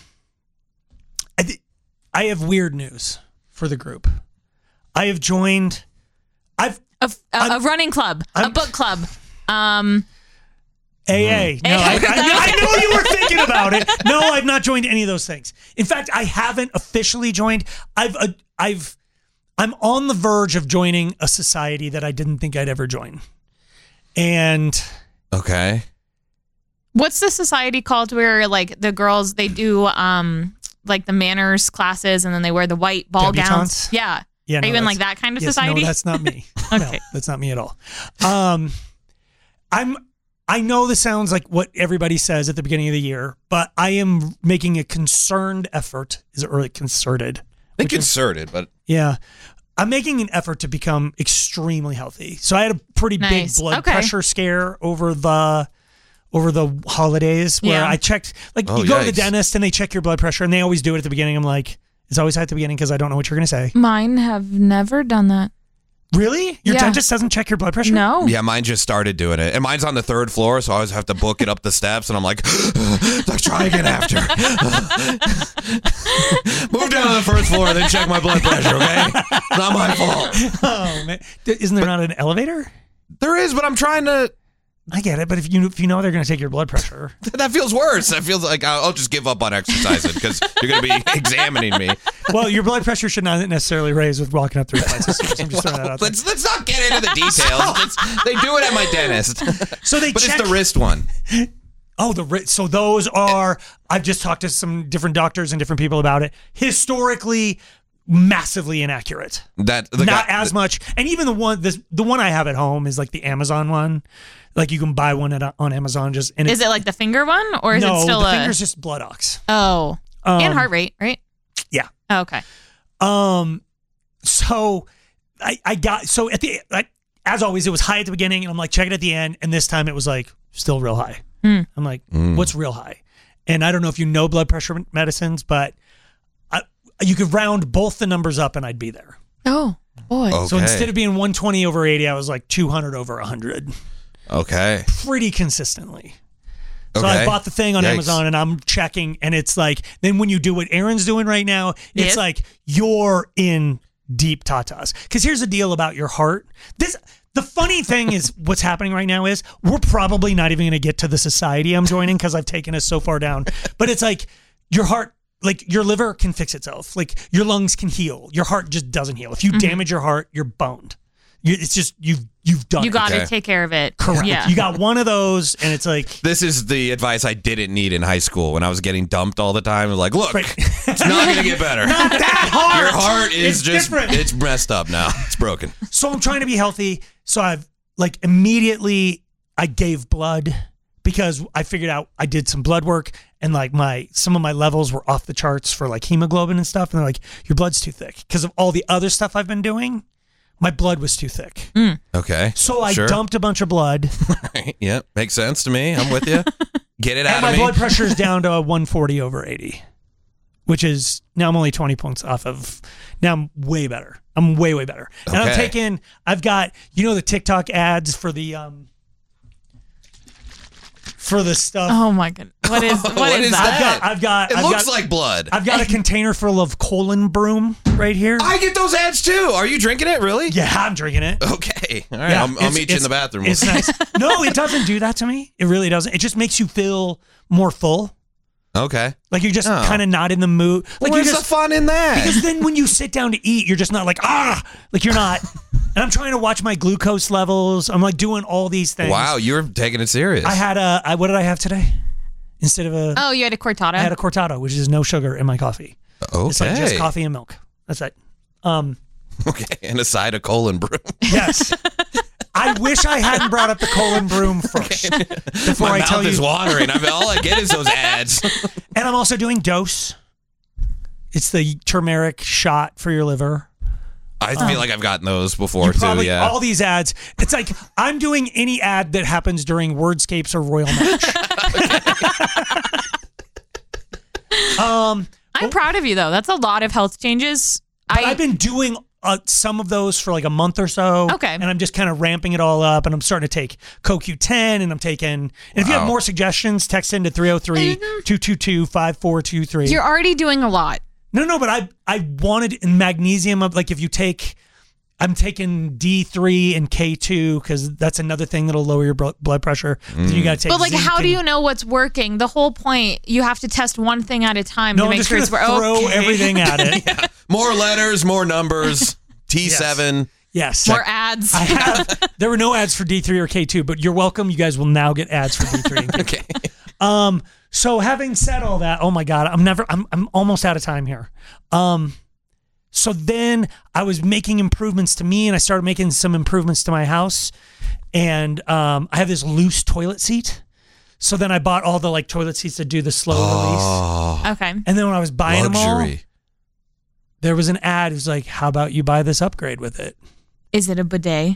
Speaker 8: I, th- I have weird news for the group. I have joined. I've
Speaker 4: A, a, a running club, a book club. Um,
Speaker 8: A A. No, I, I, I knew you were thinking about it. No, I've not joined any of those things. In fact, I haven't officially joined. I've uh, I've I'm on the verge of joining a society that I didn't think I'd ever join. And
Speaker 2: Okay.
Speaker 4: what's the society called where like the girls they do um like the manners classes and then they wear the white ball
Speaker 8: Debutantes?
Speaker 4: gowns? Yeah.
Speaker 8: Yeah,
Speaker 4: Are
Speaker 8: no,
Speaker 4: you in
Speaker 8: that's-
Speaker 4: like that kind of
Speaker 8: yes,
Speaker 4: society?
Speaker 8: No, that's not me.
Speaker 4: Okay.
Speaker 8: No, that's not me at all. Um, I'm. I know this sounds like what everybody says at the beginning of the year, but I am making a concerned effort. Is it really concerted?
Speaker 2: I think concerted, but
Speaker 8: Yeah. I'm making an effort to become extremely healthy. So I had a pretty
Speaker 4: Nice.
Speaker 8: big blood
Speaker 4: Okay.
Speaker 8: pressure scare over the over the holidays where
Speaker 4: Yeah.
Speaker 8: I checked, like
Speaker 2: Oh,
Speaker 8: you go to the
Speaker 2: yikes.
Speaker 8: dentist and they check your blood pressure and they always do it at the beginning. I'm like, it's always at the beginning because I don't know what you're going to say.
Speaker 4: Mine have never done that.
Speaker 8: Really? Your
Speaker 4: Yeah.
Speaker 8: dentist doesn't check your blood pressure?
Speaker 4: No.
Speaker 2: Yeah, mine just started doing it. And mine's on the third floor, so I always have to book it up the steps. And I'm like, like try again after. Move down to the first floor, then check my blood pressure, okay? It's not my fault.
Speaker 8: Oh, man. Isn't there not an elevator?
Speaker 2: There is, but I'm trying to...
Speaker 8: I get it, but if you if you know they're going to take your blood pressure.
Speaker 2: That feels worse. That feels like I'll I'll just give up on exercising because you're going to be examining me.
Speaker 8: Well, your blood pressure should not necessarily raise with walking up three flights of stairs. I'm just throwing that out there.
Speaker 2: Let's, let's not get into the details. It's- they do it at my dentist.
Speaker 8: So they
Speaker 2: But
Speaker 8: check-
Speaker 2: it's the wrist one.
Speaker 8: Oh, the ri- so those are. I've just talked to some different doctors and different people about it. Historically, massively inaccurate.
Speaker 2: That the
Speaker 8: Not
Speaker 2: guy,
Speaker 8: as much, and even the one this the one I have at home is like the Amazon one. Like you can buy one at, on Amazon. Just and
Speaker 4: Is it like the finger one, or is
Speaker 8: no,
Speaker 4: it still
Speaker 8: the
Speaker 4: a
Speaker 8: finger's just blood ox.
Speaker 4: Oh,
Speaker 8: Um,
Speaker 4: and heart rate, right?
Speaker 8: Yeah.
Speaker 4: Oh, okay.
Speaker 8: Um, so I I got so at the like, as always it was high at the beginning, and I'm like check it at the end, and this time it was like still real high.
Speaker 4: Hmm.
Speaker 8: I'm like, what's real high? And I don't know if you know blood pressure medicines, but I, you could round both the numbers up, and I'd be there.
Speaker 4: Oh boy.
Speaker 8: So
Speaker 2: Okay.
Speaker 8: instead of being one twenty over eighty, I was like two hundred over one hundred.
Speaker 2: Okay.
Speaker 8: Pretty consistently. So
Speaker 2: Okay.
Speaker 8: I bought the thing on
Speaker 2: Yikes.
Speaker 8: Amazon and I'm checking, and it's like, then when you do what Aaron's doing right now, it's
Speaker 4: Yes.
Speaker 8: like you're in deep tatas. Because here's the deal about your heart. This the funny thing is what's happening right now is we're probably not even going to get to the society I'm joining because I've taken us so far down. But it's like your heart, like your liver can fix itself. Like your lungs can heal. Your heart just doesn't heal. If you
Speaker 4: Mhm.
Speaker 8: damage your heart, you're boned. You, it's just you've you've done.
Speaker 4: You
Speaker 8: it.
Speaker 4: got to
Speaker 2: Okay.
Speaker 4: take care of it.
Speaker 8: Correct.
Speaker 4: Yeah.
Speaker 8: You got one of those, and it's like
Speaker 2: This is the advice I didn't need in high school when I was getting dumped all the time. I was like, look, it's not going to get better.
Speaker 8: not that hard.
Speaker 2: Your heart is
Speaker 8: It's
Speaker 2: just,
Speaker 8: different.
Speaker 2: it's messed up now. It's broken.
Speaker 8: So I'm trying to be healthy. So I've like immediately I gave blood because I figured out I did some blood work and like my some of my levels were off the charts for like hemoglobin and stuff. And they're like, your blood's too thick because of all the other stuff I've been doing. My blood was too thick.
Speaker 2: Okay.
Speaker 8: So I
Speaker 2: Sure.
Speaker 8: dumped a bunch of blood.
Speaker 2: Yep. Makes sense to me. I'm with you. Get it out
Speaker 8: And
Speaker 2: of
Speaker 8: my
Speaker 2: me.
Speaker 8: blood pressure is down to one forty over eighty, which is now I'm only twenty points off of. Now I'm way better. I'm way, way better. And I'm
Speaker 2: Okay.
Speaker 8: taking, I've got, you know, the TikTok ads for the, um, for the stuff.
Speaker 4: Oh my god. What is what,
Speaker 2: What
Speaker 4: is,
Speaker 2: is
Speaker 4: that?
Speaker 8: I've got, I've got,
Speaker 2: It
Speaker 8: I've
Speaker 2: looks
Speaker 8: got,
Speaker 2: like blood.
Speaker 8: I've got a container full of colon broom right here.
Speaker 2: I get those ads too. Are you drinking it, really?
Speaker 8: Yeah, I'm drinking it.
Speaker 2: Okay. All right.
Speaker 8: Yeah,
Speaker 2: I'll, I'll
Speaker 8: it's-
Speaker 2: meet you in
Speaker 8: it's-
Speaker 2: the bathroom.
Speaker 8: It's nice. No, it doesn't do that to me. It really doesn't. It just makes you feel more full.
Speaker 2: Okay.
Speaker 8: Like you're just
Speaker 2: Oh.
Speaker 8: kind of not in the mood. Like
Speaker 2: Where's
Speaker 8: you're
Speaker 2: the
Speaker 8: just,
Speaker 2: fun in that?
Speaker 8: Because then when you sit down to eat, you're just not like, ah, like you're not. And I'm trying to watch my glucose levels. I'm like doing all these things.
Speaker 2: Wow, you're taking it serious.
Speaker 8: I had a, I, what did I have today? Instead of a,
Speaker 4: Oh, you had a cortado.
Speaker 8: I had a cortado, which is no sugar in my coffee.
Speaker 2: okay.
Speaker 8: It's like just coffee and milk. That's it. Um,
Speaker 2: Okay. And a side of colon brew.
Speaker 8: yes. I wish I hadn't brought up the colon broom first. Before
Speaker 2: My
Speaker 8: I
Speaker 2: mouth
Speaker 8: tell
Speaker 2: is
Speaker 8: you.
Speaker 2: watering. I mean, all I get is those ads.
Speaker 8: And I'm also doing dose. It's the turmeric shot for your liver.
Speaker 2: I feel like I've gotten those before
Speaker 8: You
Speaker 2: too.
Speaker 8: probably,
Speaker 2: Yeah.
Speaker 8: all these ads. It's like I'm doing any ad that happens during Wordscapes or Royal Match. um,
Speaker 4: I'm proud of you though. That's a lot of health changes.
Speaker 8: but
Speaker 4: I
Speaker 8: I've been doing uh, some of those for like a month or so.
Speaker 4: Okay.
Speaker 8: And I'm just kind of ramping it all up, and I'm starting to take Co Q ten, and I'm taking. And if you have
Speaker 2: Wow.
Speaker 8: more suggestions, text into three oh three, two two two, five four two three.
Speaker 4: you're already doing a lot.
Speaker 8: No, no, but I I wanted in magnesium of like if you take, I'm taking D three and K two because that's another thing that'll lower your bl- blood pressure. Then you got to take.
Speaker 4: But like,
Speaker 8: zinc
Speaker 4: how do
Speaker 8: and-
Speaker 4: you know what's working? The whole point, you have to test one thing at a time
Speaker 8: No,
Speaker 4: to
Speaker 8: I'm
Speaker 4: make
Speaker 8: just
Speaker 4: sure
Speaker 8: gonna
Speaker 4: it's wor-
Speaker 8: throw
Speaker 4: okay.
Speaker 8: everything at it.
Speaker 2: More letters, more numbers. T seven.
Speaker 8: Yes.
Speaker 4: More ads.
Speaker 8: I have. There were no ads for D three or K two, but you're welcome. You guys will now get ads for D three and K two.
Speaker 2: Okay.
Speaker 8: Um. So having said all that, oh my God, I'm never. I'm. I'm almost out of time here. Um. So then I was making improvements to me, and I started making some improvements to my house, and um, I have this loose toilet seat. So then I bought all the like toilet seats that do the slow
Speaker 2: Oh.
Speaker 8: release.
Speaker 4: Okay.
Speaker 8: And then when I was buying them all,
Speaker 2: Luxury.
Speaker 8: there was an ad. It was like, "How about you buy this upgrade with it?"
Speaker 4: Is it a bidet?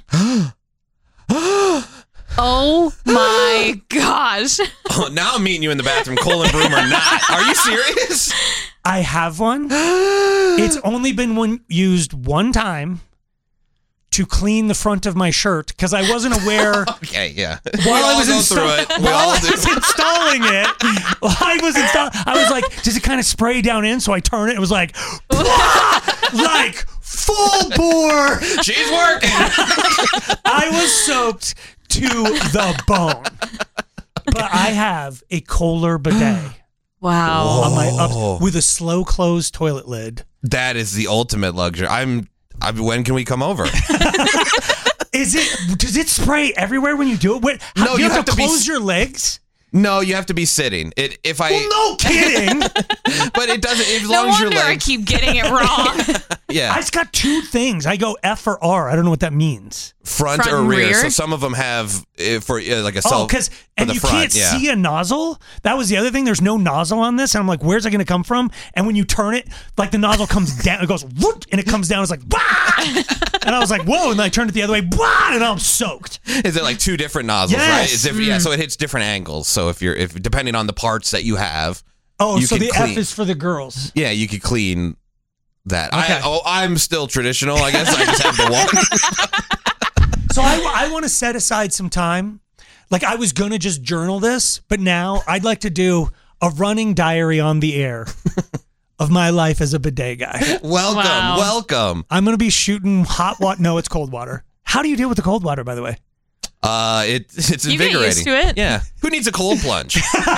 Speaker 4: Oh my gosh.
Speaker 2: Oh, now I'm meeting you in the bathroom, colon broom or not. Are you serious?
Speaker 8: I have one. It's only been one used one time to clean the front of my shirt because I wasn't aware.
Speaker 2: Okay, yeah.
Speaker 8: While
Speaker 2: we
Speaker 8: I
Speaker 2: all
Speaker 8: was
Speaker 2: go
Speaker 8: insta-
Speaker 2: through it. We
Speaker 8: while
Speaker 2: all
Speaker 8: I
Speaker 2: do.
Speaker 8: was installing it, while I was installing, I was like, does it kind of spray down in? So I turn it. It was like, like full bore.
Speaker 2: She's working.
Speaker 8: I was soaked to the bone. But I have a Kohler bidet.
Speaker 4: Wow.
Speaker 8: On my ups with a slow close toilet lid.
Speaker 2: That is the ultimate luxury. I'm. I, when can we come over?
Speaker 8: Is it? Does it spray everywhere when you do it? Wait, how,
Speaker 2: No,
Speaker 8: do you,
Speaker 2: you
Speaker 8: have,
Speaker 2: have
Speaker 8: to
Speaker 2: to be
Speaker 8: close
Speaker 2: s-
Speaker 8: your legs?
Speaker 2: No, you have to be sitting. It if I.
Speaker 8: Well, no kidding.
Speaker 2: But it doesn't. As
Speaker 4: No
Speaker 2: long as your
Speaker 4: wonder I
Speaker 2: legs.
Speaker 4: keep getting it wrong.
Speaker 2: Yeah.
Speaker 8: I just got two things. I go F or R. I don't know what that means.
Speaker 2: Front,
Speaker 4: Front
Speaker 2: or
Speaker 4: and
Speaker 2: rear.
Speaker 4: rear?
Speaker 2: So some of them have uh, for uh, like a
Speaker 8: Oh,
Speaker 2: self.
Speaker 8: because
Speaker 2: for
Speaker 8: and
Speaker 2: the
Speaker 8: you
Speaker 2: front,
Speaker 8: can't
Speaker 2: yeah.
Speaker 8: see a nozzle. That was the other thing. There's no nozzle on this, and I'm like, where's it going to come from? And when you turn it, like the nozzle comes down. It goes whoop, and it comes down. It's like bah! And I was like, whoa! And then I turned it the other way, bah! And I'm soaked.
Speaker 2: Is it like two different nozzles,
Speaker 8: Yes.
Speaker 2: right? It's different,
Speaker 8: Mm.
Speaker 2: Yeah, so it hits different angles. So if you're if depending on the parts that you have,
Speaker 8: Oh,
Speaker 2: you
Speaker 8: so
Speaker 2: can
Speaker 8: the
Speaker 2: clean.
Speaker 8: F is for the girls.
Speaker 2: Yeah, you could clean that.
Speaker 8: Okay.
Speaker 2: I, oh, I'm still traditional. I guess I just have the one.
Speaker 8: So I, I want to set aside some time. Like I was gonna just journal this, but now I'd like to do a running diary on the air of my life as a bidet guy.
Speaker 2: Welcome,
Speaker 4: Wow.
Speaker 2: welcome.
Speaker 8: I'm gonna be shooting hot water. No, it's cold water. How do you deal with the cold water, by the way?
Speaker 2: Uh, it it's
Speaker 4: You get
Speaker 2: invigorating.
Speaker 4: used to it.
Speaker 2: Yeah. Who needs a cold plunge?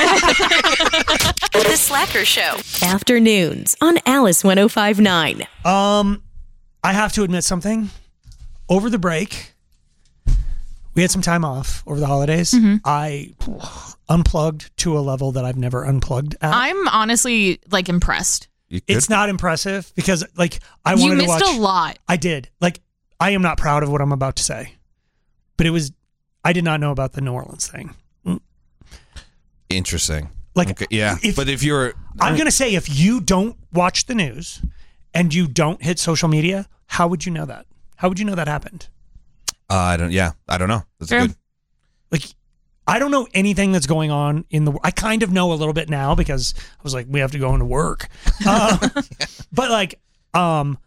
Speaker 3: The Slacker Show.
Speaker 7: Afternoons on Alice one oh five point nine.
Speaker 8: Um, I have to admit something. Over the break, we had some time off over the holidays.
Speaker 4: Mm-hmm.
Speaker 8: I unplugged to a level that I've never unplugged at.
Speaker 4: I'm honestly like impressed.
Speaker 2: You could-
Speaker 8: It's not impressive because, like, I
Speaker 4: You
Speaker 8: wanted to
Speaker 4: missed
Speaker 8: watch.
Speaker 4: a lot.
Speaker 8: I did. Like, I am not proud of what I'm about to say, but it was. I did not know about the New Orleans thing.
Speaker 2: Interesting.
Speaker 8: Like,
Speaker 2: Okay, yeah,
Speaker 8: if-
Speaker 2: but if you're,
Speaker 8: I'm gonna say if you don't watch the news and you don't hit social media, how would you know that? How would you know that happened?
Speaker 2: uh, I don't. Yeah, I don't know. That's
Speaker 4: True.
Speaker 2: good.
Speaker 8: Like, I don't know anything that's going on in the. I kind of know a little bit now because I was like, we have to go into work. Uh, but like, um,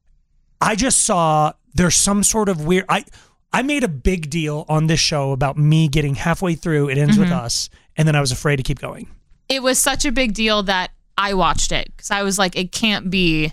Speaker 8: I just saw there's some sort of weird. I I made a big deal on this show about me getting halfway through. It ends with
Speaker 4: Mhm.
Speaker 8: us, and then I was afraid to keep going.
Speaker 4: It was such a big deal that I watched it because I was like, it can't be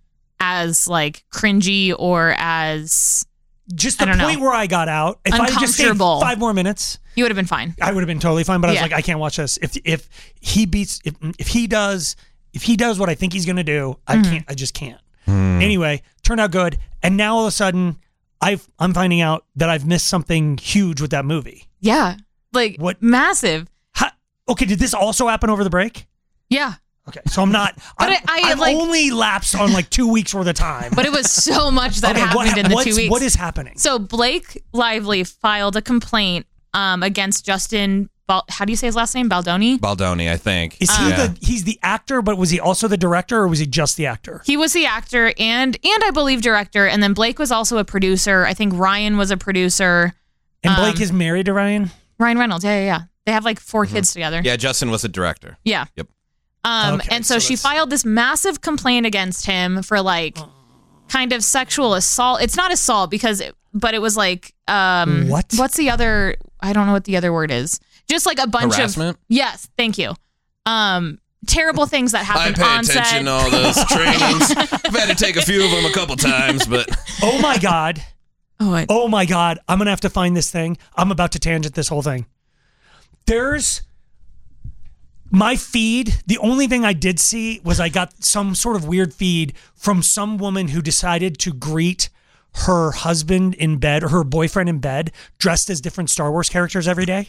Speaker 4: as like cringy or as
Speaker 8: Just
Speaker 4: I
Speaker 8: the
Speaker 4: don't
Speaker 8: point
Speaker 4: know.
Speaker 8: where I got out. If I had just stayed
Speaker 4: Uncomfortable.
Speaker 8: five more minutes,
Speaker 4: You would have been fine.
Speaker 8: I would have been totally fine. But I was
Speaker 4: Yeah.
Speaker 8: like, I can't watch this. If if he beats, if if he does, if he does what I think he's gonna do, I
Speaker 4: Mhm.
Speaker 8: can't. I just can't. Anyway, turned out good. And now all of a sudden, I've I'm finding out that I've missed something huge with that movie.
Speaker 4: Yeah. Like
Speaker 8: What-
Speaker 4: massive.
Speaker 8: How, okay, did this also happen over the break?
Speaker 4: Yeah.
Speaker 8: Okay, so I'm not.
Speaker 4: But
Speaker 8: I'm,
Speaker 4: I- I,
Speaker 8: I've
Speaker 4: like-
Speaker 8: only lapsed on like two weeks worth of time.
Speaker 4: But it was so much that
Speaker 8: Okay, what
Speaker 4: happened
Speaker 8: ha-
Speaker 4: in the
Speaker 8: what's-
Speaker 4: two weeks.
Speaker 8: what is happening?
Speaker 4: So Blake Lively filed a complaint um, against Justin. Bal- How do you say his last name? Baldoni.
Speaker 2: Baldoni, I think.
Speaker 8: Is he
Speaker 2: Yeah.
Speaker 8: the? He's the actor, but was he also the director, or was he just the actor?
Speaker 4: He was the actor and and I believe director, and then Blake was also a producer. I think Ryan was a producer.
Speaker 8: And Blake
Speaker 4: Um,
Speaker 8: is married to Ryan.
Speaker 4: Ryan Reynolds. Yeah, yeah, yeah. They have like four kids together.
Speaker 2: Yeah, Justin was the director.
Speaker 4: Yeah.
Speaker 2: Yep.
Speaker 4: Um,
Speaker 8: Okay,
Speaker 4: and so,
Speaker 8: so
Speaker 4: she
Speaker 8: that's-
Speaker 4: filed this massive complaint against him for like kind of sexual assault. It's not assault because, it, but it was like, um,
Speaker 8: What?
Speaker 4: What's the other? I don't know what the other word is. Just like a bunch
Speaker 2: Harassment?
Speaker 4: of yes, thank you. Um, terrible things that
Speaker 2: I
Speaker 4: happened
Speaker 2: pay
Speaker 4: on
Speaker 2: attention
Speaker 4: set.
Speaker 2: to all those trainings. I've had to take a few of them a couple times, but
Speaker 8: Oh my god.
Speaker 4: Oh, I-
Speaker 8: Oh my god. I'm gonna have to find this thing. I'm about to tangent this whole thing. There's my feed. The only thing I did see was I got some sort of weird feed from some woman who decided to greet her husband in bed or her boyfriend in bed dressed as different Star Wars characters every day.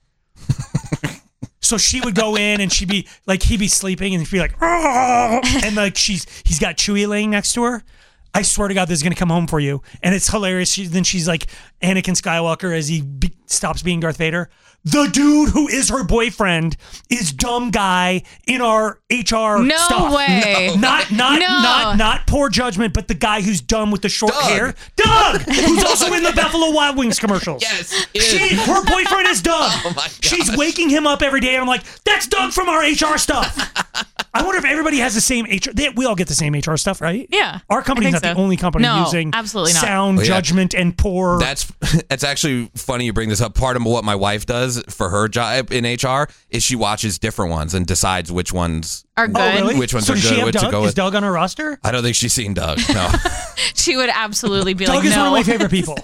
Speaker 8: So she would go in and she'd be like, he'd be sleeping and she'd be like, "Ah," and like she's, he's got Chewie laying next to her. I swear to God, this is going to come home for you. And it's hilarious. She, then she's like Anakin Skywalker as he be, stops being Darth Vader. The dude who is her boyfriend is dumb guy in our H R
Speaker 4: No
Speaker 8: stuff.
Speaker 4: way.
Speaker 8: No. Not, not,
Speaker 4: No.
Speaker 8: not, not poor judgment, but the guy who's dumb with the short
Speaker 2: Doug.
Speaker 8: hair. Doug, who's also in the Buffalo Wild Wings commercials.
Speaker 2: yes,
Speaker 8: She, her boyfriend is Doug.
Speaker 2: Oh my
Speaker 8: She's
Speaker 2: gosh.
Speaker 8: waking him up every day, and I'm like, that's Doug from our H R stuff. I wonder if everybody has the same H R. They, we all get the same H R stuff, right?
Speaker 4: Yeah.
Speaker 8: Our company's not
Speaker 4: so.
Speaker 8: the only company
Speaker 4: No,
Speaker 8: using
Speaker 4: absolutely not.
Speaker 8: sound
Speaker 2: Oh, yeah.
Speaker 8: judgment and poor.
Speaker 2: That's that's actually funny you bring this up. Part of what my wife does for her job in H R is she watches different ones and decides which ones
Speaker 4: Are good.
Speaker 8: Oh, really?
Speaker 2: which ones
Speaker 8: so
Speaker 2: are
Speaker 8: does
Speaker 2: good,
Speaker 8: she have
Speaker 2: which
Speaker 8: Doug?
Speaker 2: to go
Speaker 8: Is
Speaker 2: with.
Speaker 8: Doug on her roster?
Speaker 2: I don't think she's seen Doug. No.
Speaker 4: She would absolutely be
Speaker 8: Doug
Speaker 4: like,
Speaker 8: is
Speaker 4: no.
Speaker 8: one of my favorite people.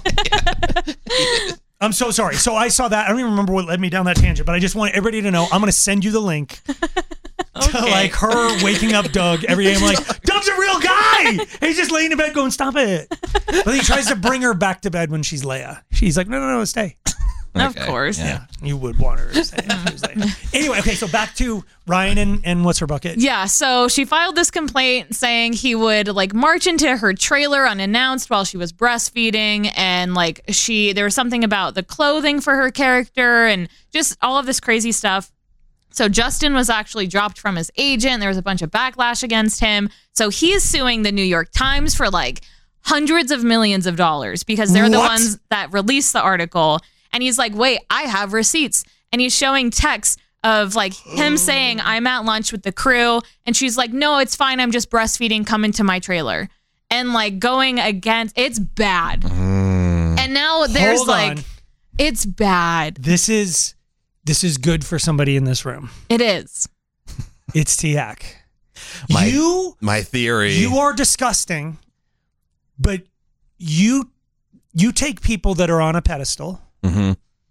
Speaker 8: I'm so sorry. So I saw that. I don't even remember what led me down that tangent, but I just want everybody to know I'm going to send you the link to like her waking up Doug every day. I'm like, Doug's a real guy. And he's just laying in bed going, stop it. But then he tries to bring her back to bed when she's Leia. She's like, no, no, no, stay.
Speaker 4: Of course.
Speaker 8: Yeah, you would want her to stay. if she was Leia. Anyway, okay, so back to Ryan and, and what's her bucket?
Speaker 4: Yeah, so she filed this complaint saying he would like march into her trailer unannounced while she was breastfeeding, and like she there was something about the clothing for her character and just all of this crazy stuff. So Justin was actually dropped from his agent. There was a bunch of backlash against him. So he's suing the New York Times for like hundreds of millions of dollars because they're the
Speaker 14: What?
Speaker 4: ones that released the article. And he's like, wait, I have receipts. And he's showing texts of like him saying, I'm at lunch with the crew. And she's like, no, it's fine. I'm just breastfeeding. Come into my trailer. And like going against, it's bad. And now there's
Speaker 8: Hold
Speaker 4: like,
Speaker 8: on.
Speaker 4: it's bad.
Speaker 8: This is this is good for somebody in this room.
Speaker 4: It is.
Speaker 8: It's Tiak.
Speaker 2: My,
Speaker 8: you
Speaker 2: my theory.
Speaker 8: You are disgusting, but you you take people that are on a pedestal,
Speaker 2: Mm-hmm.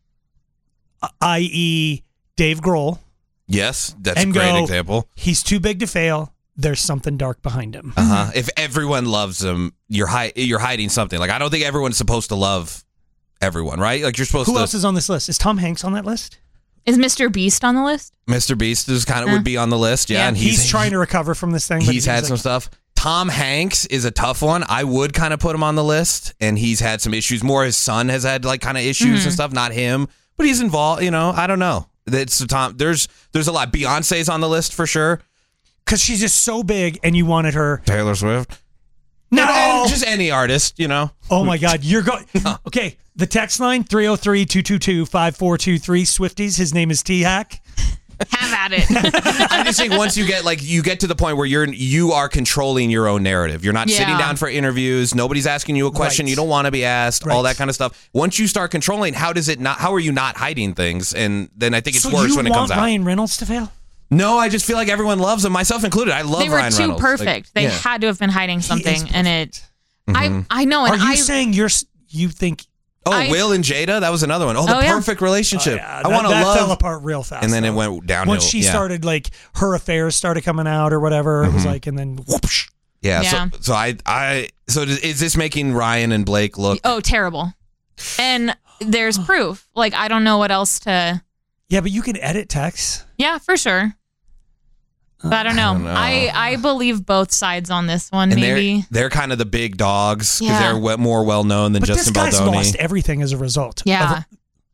Speaker 8: that is. Dave Grohl,
Speaker 2: Yes, that's
Speaker 8: and
Speaker 2: a great
Speaker 8: go,
Speaker 2: example.
Speaker 8: He's too big to fail. There's something dark behind him.
Speaker 2: Uh huh. If everyone loves him, you're hi- you're hiding something. Like I don't think everyone's supposed to love everyone, right? Like you're supposed
Speaker 8: Who
Speaker 2: to.
Speaker 8: else is on this list? Is Tom Hanks on that list?
Speaker 4: Is Mister Beast on the list?
Speaker 2: Mister Beast is kind of
Speaker 4: Uh.
Speaker 2: would be on the list, yeah. and
Speaker 8: he's,
Speaker 2: he's,
Speaker 8: trying to recover from this thing. But
Speaker 2: he's had
Speaker 8: like,
Speaker 2: some stuff. Tom Hanks is a tough one. I would kind of put him on the list, and he's had some issues. More his son has had like kind of issues
Speaker 8: Mhm.
Speaker 2: and stuff. Not him, but he's involved. You know, I don't know. It's Tom. There's there's a lot. Beyonce's on the list for sure.
Speaker 8: Because she's just so big, and you wanted her.
Speaker 2: Taylor Swift.
Speaker 8: No,
Speaker 2: And just any artist, you know.
Speaker 8: Oh my God, you're going. Okay, the text line three oh three, two two two, five four two three. Swifties. His name is T Hack.
Speaker 4: Have at it.
Speaker 2: I'm just saying once you get like you get to the point where you're you are controlling your own narrative. You're not
Speaker 4: Yeah.
Speaker 2: sitting down for interviews. Nobody's asking you a question
Speaker 8: Right.
Speaker 2: you don't want to be asked. All
Speaker 8: Right.
Speaker 2: that kind of stuff. Once you start controlling, how does it not? How are you not hiding things? And then I think it's
Speaker 8: so
Speaker 2: worse
Speaker 8: you
Speaker 2: when it
Speaker 8: want
Speaker 2: comes out.
Speaker 8: Ryan Reynolds to fail?
Speaker 2: No, I just feel like everyone loves him, myself included. I love
Speaker 4: They were
Speaker 2: Ryan
Speaker 4: too
Speaker 2: Reynolds. Like,
Speaker 4: perfect. they
Speaker 2: yeah.
Speaker 4: had to have been hiding something, and it.
Speaker 2: Mhm.
Speaker 4: I I know. And
Speaker 8: Are you
Speaker 4: I,
Speaker 8: saying you're s- you think?
Speaker 2: Oh,
Speaker 4: I-
Speaker 2: Will and Jada, that was another one. Oh, the
Speaker 4: Oh, yeah.
Speaker 2: perfect relationship.
Speaker 8: Oh, yeah,
Speaker 2: I
Speaker 8: that-
Speaker 2: want to
Speaker 8: that
Speaker 2: love.
Speaker 8: fell apart real fast.
Speaker 2: and then it
Speaker 8: though.
Speaker 2: went downhill.
Speaker 8: Once she
Speaker 2: yeah.
Speaker 8: started, like her affairs started coming out or whatever, it was
Speaker 2: Mhm.
Speaker 8: like, and then whoosh.
Speaker 2: Yeah,
Speaker 4: Yeah.
Speaker 2: So, so I, I, so does- is this making Ryan and Blake look?
Speaker 4: Oh, terrible. And there's proof. Like I don't know what else to.
Speaker 8: Yeah, but you can edit text.
Speaker 4: Yeah, for sure. But I don't know. I
Speaker 2: don't know.
Speaker 4: I, believe both sides on this one.
Speaker 2: And
Speaker 4: Maybe.
Speaker 2: they're they're kind of the big dogs because
Speaker 4: Yeah.
Speaker 2: they're we- more well known than
Speaker 8: But
Speaker 2: Justin
Speaker 8: this guy's
Speaker 2: Baldoni.
Speaker 8: lost everything as a result.
Speaker 4: Yeah.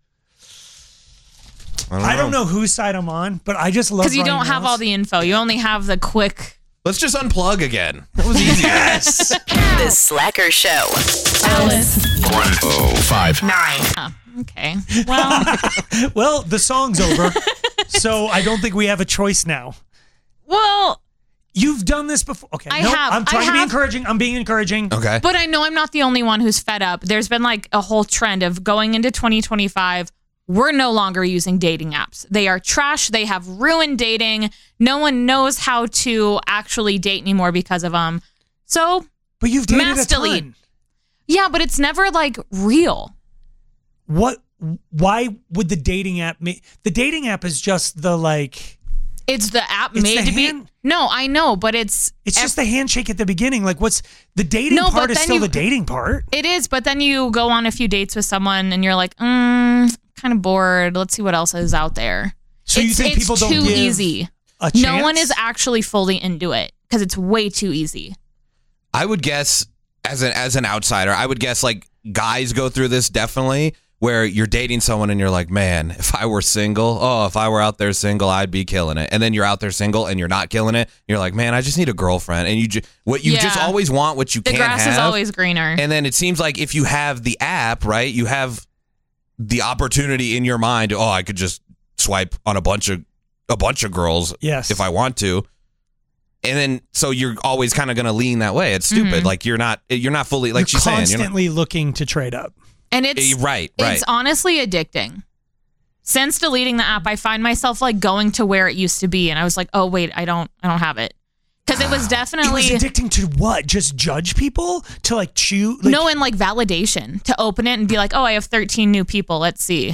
Speaker 8: Of- I don't know whose side I'm on, but I just love
Speaker 4: Because you
Speaker 8: Ryan
Speaker 4: don't have all
Speaker 8: Reynolds.
Speaker 4: the info. You only have the quick.
Speaker 2: Let's just unplug again. That was easy.
Speaker 8: Yes.
Speaker 3: The Slacker Show.
Speaker 7: Alice.
Speaker 11: one oh five
Speaker 3: Nine.
Speaker 4: Oh, okay. Well,
Speaker 8: Well, the song's over, so I don't think we have a choice now.
Speaker 4: well,
Speaker 8: You've done this before. Okay,
Speaker 4: I
Speaker 8: nope,
Speaker 4: have.
Speaker 8: I'm trying
Speaker 4: I
Speaker 8: to be
Speaker 4: have.
Speaker 8: encouraging. I'm being encouraging.
Speaker 2: Okay.
Speaker 4: but I know I'm not the only one who's fed up. There's been like a whole trend of going into twenty twenty-five. We're no longer using dating apps. They are trash. They have ruined dating. No one knows how to actually date anymore because of them. So,
Speaker 8: But you've dated
Speaker 4: mass
Speaker 8: a ton.
Speaker 4: delete. Yeah, but it's never like real.
Speaker 8: What? Why would the dating app? Ma- the dating app is just the like.
Speaker 4: It's the app
Speaker 8: It's
Speaker 4: made
Speaker 8: the
Speaker 4: to be.
Speaker 8: hand-
Speaker 4: No, I know, but it's
Speaker 8: It's just the handshake at the beginning. Like, what's the dating
Speaker 4: No,
Speaker 8: part
Speaker 4: but
Speaker 8: is
Speaker 4: then
Speaker 8: still
Speaker 4: you-
Speaker 8: the dating part.
Speaker 4: It is, but then you go on a few dates with someone and you're like, mm, kind of bored. Let's see what else is out there.
Speaker 8: So you
Speaker 4: it's,
Speaker 8: think
Speaker 4: it's
Speaker 8: people don't
Speaker 4: too
Speaker 8: give
Speaker 4: easy.
Speaker 8: a
Speaker 4: No one
Speaker 8: chance?
Speaker 4: is actually fully into it because it's way too easy.
Speaker 2: I would guess as an as an outsider, I would guess like guys go through this definitely where you're dating someone and you're like, man, if I were single, oh, if I were out there single, I'd be killing it. And then you're out there single and you're not killing it. You're like, man, I just need a girlfriend. And you just what you
Speaker 4: Yeah.
Speaker 2: just always want what you
Speaker 4: The
Speaker 2: can't
Speaker 4: grass
Speaker 2: have.
Speaker 4: is always greener.
Speaker 2: And then it seems like if you have the app, right, you have the opportunity in your mind. Oh, I could just swipe on a bunch of a bunch of girls
Speaker 8: Yes.
Speaker 2: if I want to. And then, so you're always kind of going to lean that way. It's stupid.
Speaker 4: Mhm.
Speaker 2: Like you're not, you're not fully, like
Speaker 8: you're
Speaker 2: she's saying, you're not,
Speaker 8: constantly looking to trade up.
Speaker 4: And it's
Speaker 2: right, right.
Speaker 4: It's honestly addicting. Since deleting the app, I find myself like going to where it used to be, and I was like, oh wait, I don't, I don't have it, because it was definitely
Speaker 8: It was addicting to what? Just judge people? To like chew? Like,
Speaker 4: no, and like validation to open it and be like, oh, I have thirteen new people. Let's see.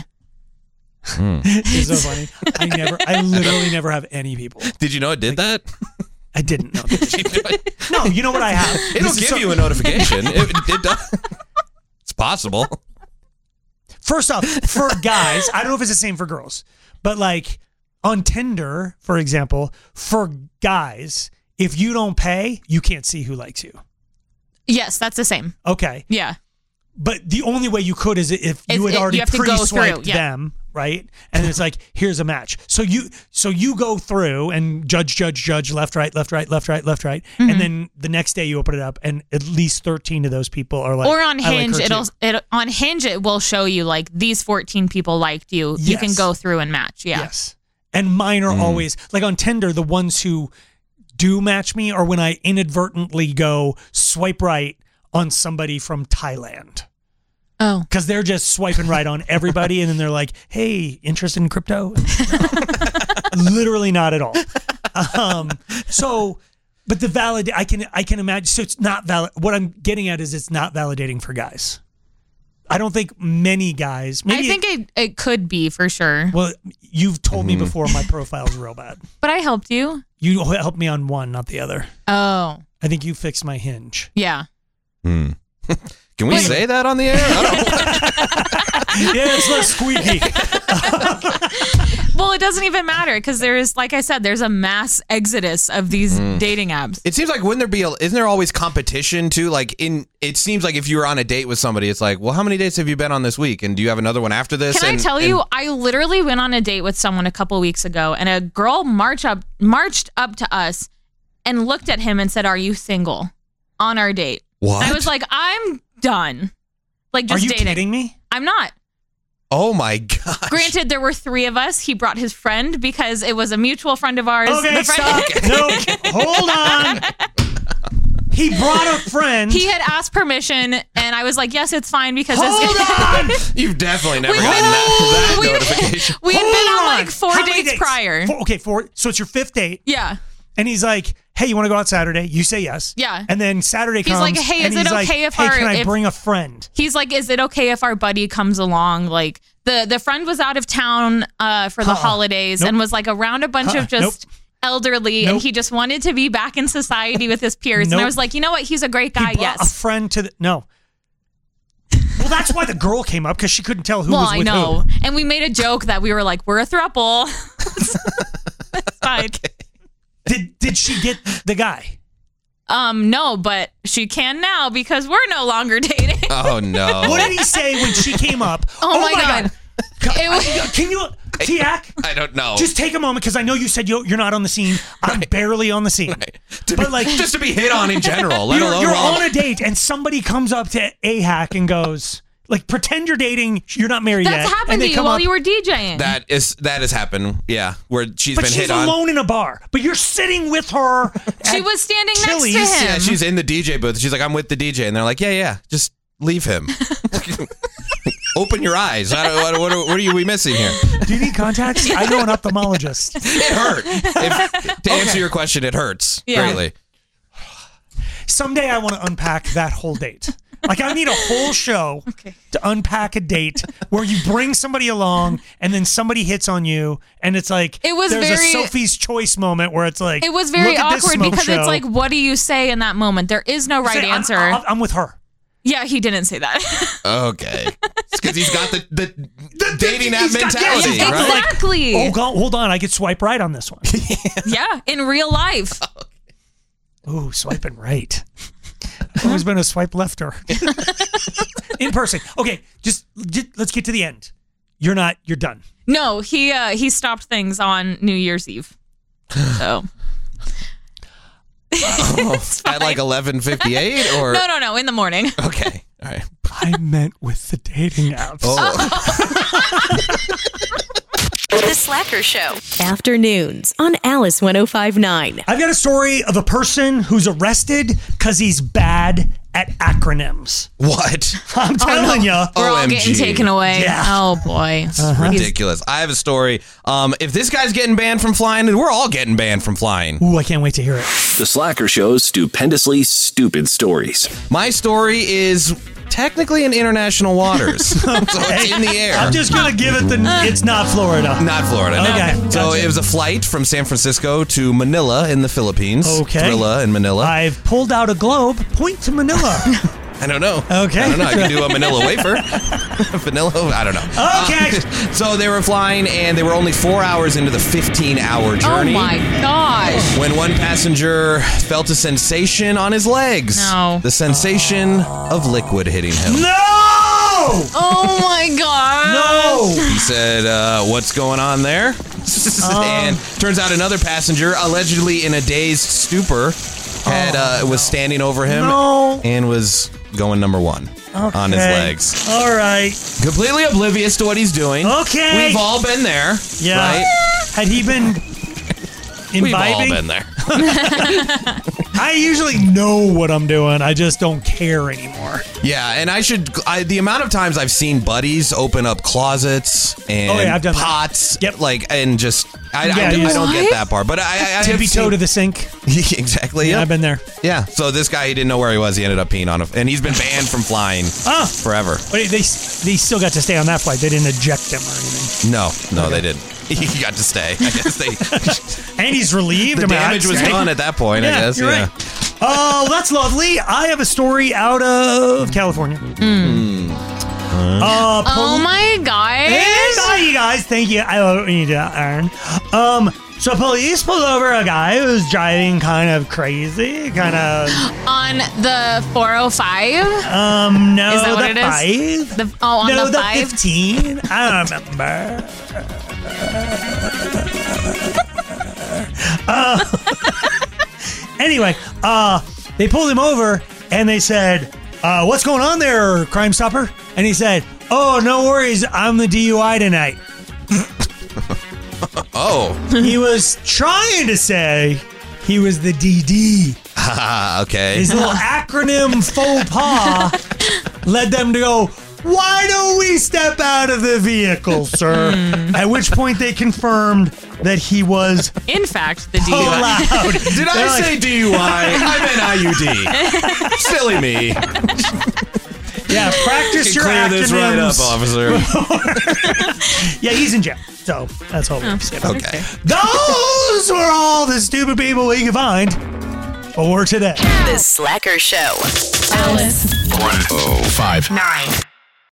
Speaker 8: It's so funny. I never, I literally never have any people.
Speaker 2: Did you know it did that?
Speaker 8: I didn't know. That. No, you know what I have?
Speaker 2: It'll
Speaker 8: This is
Speaker 2: give
Speaker 8: so-
Speaker 2: you a notification. it, it does. It's possible.
Speaker 8: First off, for guys, I don't know if it's the same for girls, but like on Tinder, for example, for guys, if you don't pay, you can't see who likes you.
Speaker 4: Yes, that's the same.
Speaker 8: Okay.
Speaker 4: Yeah.
Speaker 8: But the only way you could is if you
Speaker 4: It's-
Speaker 8: had
Speaker 4: it-
Speaker 8: already
Speaker 4: you have to go through,
Speaker 8: pre-swiped
Speaker 4: yeah.
Speaker 8: them, right? And it's like, here's a match. So you so you go through and judge, judge, judge, left, right, left, right, left, right, left, right.
Speaker 4: Mhm.
Speaker 8: And then the next day you open it up and at least thirteen of those people are like,
Speaker 4: or on
Speaker 8: "I like
Speaker 4: Hinge,
Speaker 8: her too."
Speaker 4: it'll it on Hinge it will show you like these fourteen people liked you. You can
Speaker 8: Yes.
Speaker 4: go through and match. Yeah.
Speaker 8: Yes. And mine are always like on Tinder, the ones who do match me are when I inadvertently go swipe right on somebody from Thailand.
Speaker 4: Oh.
Speaker 8: Because they're just swiping right on everybody and then they're like, hey, interested in crypto? Literally not at all. Um, so, but the valid, I can, I can imagine, so it's not valid. What I'm getting at is it's not validating for guys. I don't think many guys, maybe,
Speaker 4: I think it, it could be for sure.
Speaker 8: well, you've told
Speaker 2: Mm-hmm.
Speaker 8: me before my profile's real bad.
Speaker 4: But I helped you.
Speaker 8: You helped me on one, not the other.
Speaker 4: Oh.
Speaker 8: I think you fixed my Hinge.
Speaker 4: Yeah.
Speaker 2: Hmm. Can we
Speaker 4: Wait.
Speaker 2: say that on the air? I don't
Speaker 8: Yeah, it's less squeaky.
Speaker 4: Well, it doesn't even matter because there's, like I said, there's a mass exodus of these dating apps.
Speaker 2: It seems like wouldn't there be a, isn't there always competition too? Like in it seems like if you were on a date with somebody, it's like, well, how many dates have you been on this week, and do you have another one after this?
Speaker 4: Can
Speaker 2: and,
Speaker 4: I tell
Speaker 2: and-
Speaker 4: you, I literally went on a date with someone a couple weeks ago, and a girl marched up, marched up to us and looked at him and said, "Are you single?" on our date.
Speaker 2: What?
Speaker 4: I was like, I'm done. Like, just
Speaker 8: Are you
Speaker 4: dating.
Speaker 8: kidding me?
Speaker 4: I'm not.
Speaker 2: Oh my god!
Speaker 4: Granted, there were three of us. He brought his friend because it was a mutual friend of ours.
Speaker 8: Okay,
Speaker 4: The friend-
Speaker 8: stop. No, hold on. He brought a friend.
Speaker 4: He had asked permission, and I was like, "Yes, it's fine." Because
Speaker 8: Hold
Speaker 4: it's,
Speaker 8: on.
Speaker 2: You've definitely never
Speaker 4: We've
Speaker 2: gotten
Speaker 4: been-
Speaker 2: that, that
Speaker 4: we-
Speaker 2: notification.
Speaker 4: we had
Speaker 8: Hold
Speaker 4: been on
Speaker 8: on.
Speaker 4: like four
Speaker 8: How many
Speaker 4: dates,
Speaker 8: dates?
Speaker 4: prior.
Speaker 8: Four, okay, four. So it's your fifth date.
Speaker 4: Yeah.
Speaker 8: And he's like, hey, you want to go out Saturday? You say yes.
Speaker 4: Yeah.
Speaker 8: And then Saturday
Speaker 4: He's
Speaker 8: comes.
Speaker 4: like, hey,
Speaker 8: and
Speaker 4: is it
Speaker 8: he's like,
Speaker 4: okay if
Speaker 8: hey,
Speaker 4: our-
Speaker 8: can I
Speaker 4: if-
Speaker 8: bring a friend?
Speaker 4: He's like, "Is it okay if our buddy comes along?" Like the the friend was out of town uh, for the
Speaker 8: Uh-uh.
Speaker 4: holidays
Speaker 8: Nope.
Speaker 4: and was like around a bunch
Speaker 8: Uh-uh.
Speaker 4: of just elderly,
Speaker 8: Nope.
Speaker 4: and he just wanted to be back in society with his peers. And I
Speaker 8: Nope.
Speaker 4: was like, you know what? He's a great guy.
Speaker 8: He brought
Speaker 4: Yes.
Speaker 8: a friend to the no. Well, that's why the girl came up because she couldn't tell who
Speaker 4: well,
Speaker 8: was
Speaker 4: I
Speaker 8: with
Speaker 4: know.
Speaker 8: who.
Speaker 4: And we made a joke that we were like, we're a throuple. It's fine.
Speaker 8: Did did she get the guy?
Speaker 4: Um, no, but she can now because we're no longer dating.
Speaker 2: Oh no!
Speaker 8: What did he say when she came up?
Speaker 4: Oh, my God. It was-
Speaker 8: Can you, Tiak?
Speaker 2: I don't know.
Speaker 8: Just take a moment because I know you said you, you're not on the scene. I'm barely on the scene.
Speaker 2: To
Speaker 8: But
Speaker 2: be-
Speaker 8: like,
Speaker 2: just to be hit on in general, let
Speaker 8: you're,
Speaker 2: alone
Speaker 8: you're
Speaker 2: while-
Speaker 8: on a date and somebody comes up to a hack and goes, like, pretend you're dating. You're not married
Speaker 4: That's
Speaker 8: yet.
Speaker 4: happened
Speaker 8: and
Speaker 4: to
Speaker 8: they
Speaker 4: you
Speaker 8: come
Speaker 4: while
Speaker 8: up,
Speaker 4: you were DJing.
Speaker 2: That is that has happened. Yeah, where she's
Speaker 8: but
Speaker 2: been
Speaker 8: she's
Speaker 2: hit on.
Speaker 8: alone in a bar. But you're sitting with her.
Speaker 4: She
Speaker 8: at
Speaker 4: was standing
Speaker 8: Chili's.
Speaker 4: next to him.
Speaker 2: Yeah, she's in the D J booth. She's like, I'm with the D J, and they're like, yeah, yeah, just leave him. Open your eyes. I don't, what, what, are- what are you we missing here?
Speaker 8: Do you need contacts? I know an ophthalmologist.
Speaker 2: It hurt. If, to answer
Speaker 8: Okay.
Speaker 2: your question, it hurts
Speaker 4: Yeah.
Speaker 2: greatly.
Speaker 8: Someday I want to unpack that whole date. Like, I need a whole show
Speaker 4: Okay.
Speaker 8: to unpack a date where you bring somebody along and then somebody hits on you, and it's like
Speaker 4: It was
Speaker 8: there's
Speaker 4: very-
Speaker 8: a Sophie's Choice moment where it's like
Speaker 4: It was very
Speaker 8: look at this
Speaker 4: awkward
Speaker 8: smoke
Speaker 4: because
Speaker 8: show.
Speaker 4: it's like, what do you say in that moment? There is no right
Speaker 8: Say, I'm-
Speaker 4: answer.
Speaker 8: I'm, I'm with her.
Speaker 4: Yeah, he didn't say that.
Speaker 2: Okay. It's because he's got the, the dating app
Speaker 8: He's got-
Speaker 2: mentality,
Speaker 8: he's got the,
Speaker 2: right?
Speaker 8: like,
Speaker 4: Exactly.
Speaker 8: oh, go, hold on, I get swipe right on this one.
Speaker 4: Yeah, in real life.
Speaker 8: Ooh, swiping right. I've always been a swipe lefter. In person. Okay, just, just let's get to the end. You're not. You're done.
Speaker 4: No, he uh, he stopped things on New Year's Eve. So
Speaker 2: Oh, at like eleven fifty-eight or
Speaker 4: no, no, no, in the morning.
Speaker 2: Okay. All right.
Speaker 8: I meant with the dating apps.
Speaker 2: Oh.
Speaker 3: The Slacker Show.
Speaker 7: Afternoons on Alice ten fifty-nine.
Speaker 8: I've got a story of a person who's arrested because he's bad at acronyms.
Speaker 2: What?
Speaker 8: I'm telling you.
Speaker 4: We're all getting taken away.
Speaker 8: Yeah.
Speaker 4: Oh, boy.
Speaker 8: Uh-huh.
Speaker 2: Ridiculous. I have a story. Um, if this guy's getting banned from flying, then we're all getting banned from flying.
Speaker 8: Ooh, I can't wait to hear it.
Speaker 14: The Slacker Show's stupendously stupid stories.
Speaker 2: My story is technically in international waters. So it's in the air.
Speaker 8: I'm just going to give it the... It's not Florida.
Speaker 2: Not Florida. No.
Speaker 8: Okay.
Speaker 2: So
Speaker 8: Gotcha.
Speaker 2: it was a flight from San Francisco to Manila in the Philippines.
Speaker 8: Okay.
Speaker 2: Thrilla in Manila.
Speaker 8: I've pulled out a globe. Point to Manila.
Speaker 2: I don't know.
Speaker 8: Okay.
Speaker 2: I don't know. I can do a Manila wafer. Vanilla? I don't know.
Speaker 8: Okay.
Speaker 2: Uh, so they were flying, and they were only four hours into the fifteen-hour journey.
Speaker 4: Oh, my gosh.
Speaker 2: When one passenger felt a sensation on his legs.
Speaker 4: No.
Speaker 2: The sensation of liquid hitting him.
Speaker 8: No!
Speaker 4: Oh, my God.
Speaker 8: No!
Speaker 2: He said, uh, what's going on there? And turns out another passenger, allegedly in a dazed stupor, had uh, was standing over him
Speaker 8: No.
Speaker 2: and was going number one on his
Speaker 8: Okay.
Speaker 2: legs.
Speaker 8: All right.
Speaker 2: Completely oblivious to what he's doing.
Speaker 8: Okay.
Speaker 2: We've all been there.
Speaker 8: Yeah.
Speaker 2: Right?
Speaker 8: Had he been imbibing?
Speaker 2: We've all been there.
Speaker 8: I usually know what I'm doing. I just don't care anymore.
Speaker 2: Yeah, and I should. I, the amount of times I've seen buddies open up closets and
Speaker 8: Oh, yeah, I've done that.
Speaker 2: pots, yep. like, and just I,
Speaker 8: Yeah,
Speaker 2: I, I
Speaker 8: just-
Speaker 2: don't get that part. But I, I, I have
Speaker 8: Tippy toe
Speaker 2: seen,
Speaker 8: to the sink.
Speaker 2: exactly.
Speaker 8: Yeah,
Speaker 2: Yeah,
Speaker 8: I've been there.
Speaker 2: yeah. So this guy, he didn't know where he was. He ended up peeing on him, and he's been banned from flying
Speaker 8: Oh.
Speaker 2: forever.
Speaker 8: But they, they still got to stay on that flight. They didn't eject him or anything.
Speaker 2: No, no, they didn't. He got to stay. I guess they.
Speaker 8: And he's relieved.
Speaker 2: The
Speaker 8: I mean,
Speaker 2: damage
Speaker 8: I'd
Speaker 2: was
Speaker 8: say.
Speaker 2: done at that point.
Speaker 8: Yeah,
Speaker 2: I guess.
Speaker 8: you're
Speaker 2: yeah.
Speaker 8: right. Oh, that's lovely. I have a story out of California.
Speaker 2: Hmm.
Speaker 8: Uh,
Speaker 4: Oh, my gosh.
Speaker 8: Hey, hi, you guys. Thank you. I don't need to earn. Um, so police pulled over a guy who was driving kind of crazy, kind of.
Speaker 4: On the four oh five?
Speaker 8: Um, no,
Speaker 4: Is that what
Speaker 8: the
Speaker 4: it is?
Speaker 8: five.
Speaker 4: The, oh, on
Speaker 8: no,
Speaker 4: the
Speaker 8: the
Speaker 4: five?
Speaker 8: fifteen. I don't remember. uh, anyway, uh, they pulled him over and they said, uh, "What's going on there, Crime Stopper?" And he said, "Oh, no worries. I'm the D U I tonight."
Speaker 2: Oh.
Speaker 8: He was trying to say he was the D D.
Speaker 2: Ah, okay.
Speaker 8: His little acronym faux pas led them to go, "Why don't we step out of the vehicle, sir?" At which point they confirmed that he was
Speaker 4: In fact, the D U I.
Speaker 8: allowed.
Speaker 2: Did I
Speaker 8: They're like-
Speaker 2: say D U I? I meant I U D. Silly me.
Speaker 8: Yeah, practice
Speaker 2: You
Speaker 8: your
Speaker 2: can clear this right up,
Speaker 8: acronyms.
Speaker 2: officer.
Speaker 8: Yeah, he's in jail. So that's all we have to say about it.
Speaker 2: Okay.
Speaker 8: Those were all the stupid people we could find for today.
Speaker 3: The Slacker Show.
Speaker 14: one oh five
Speaker 3: Nine.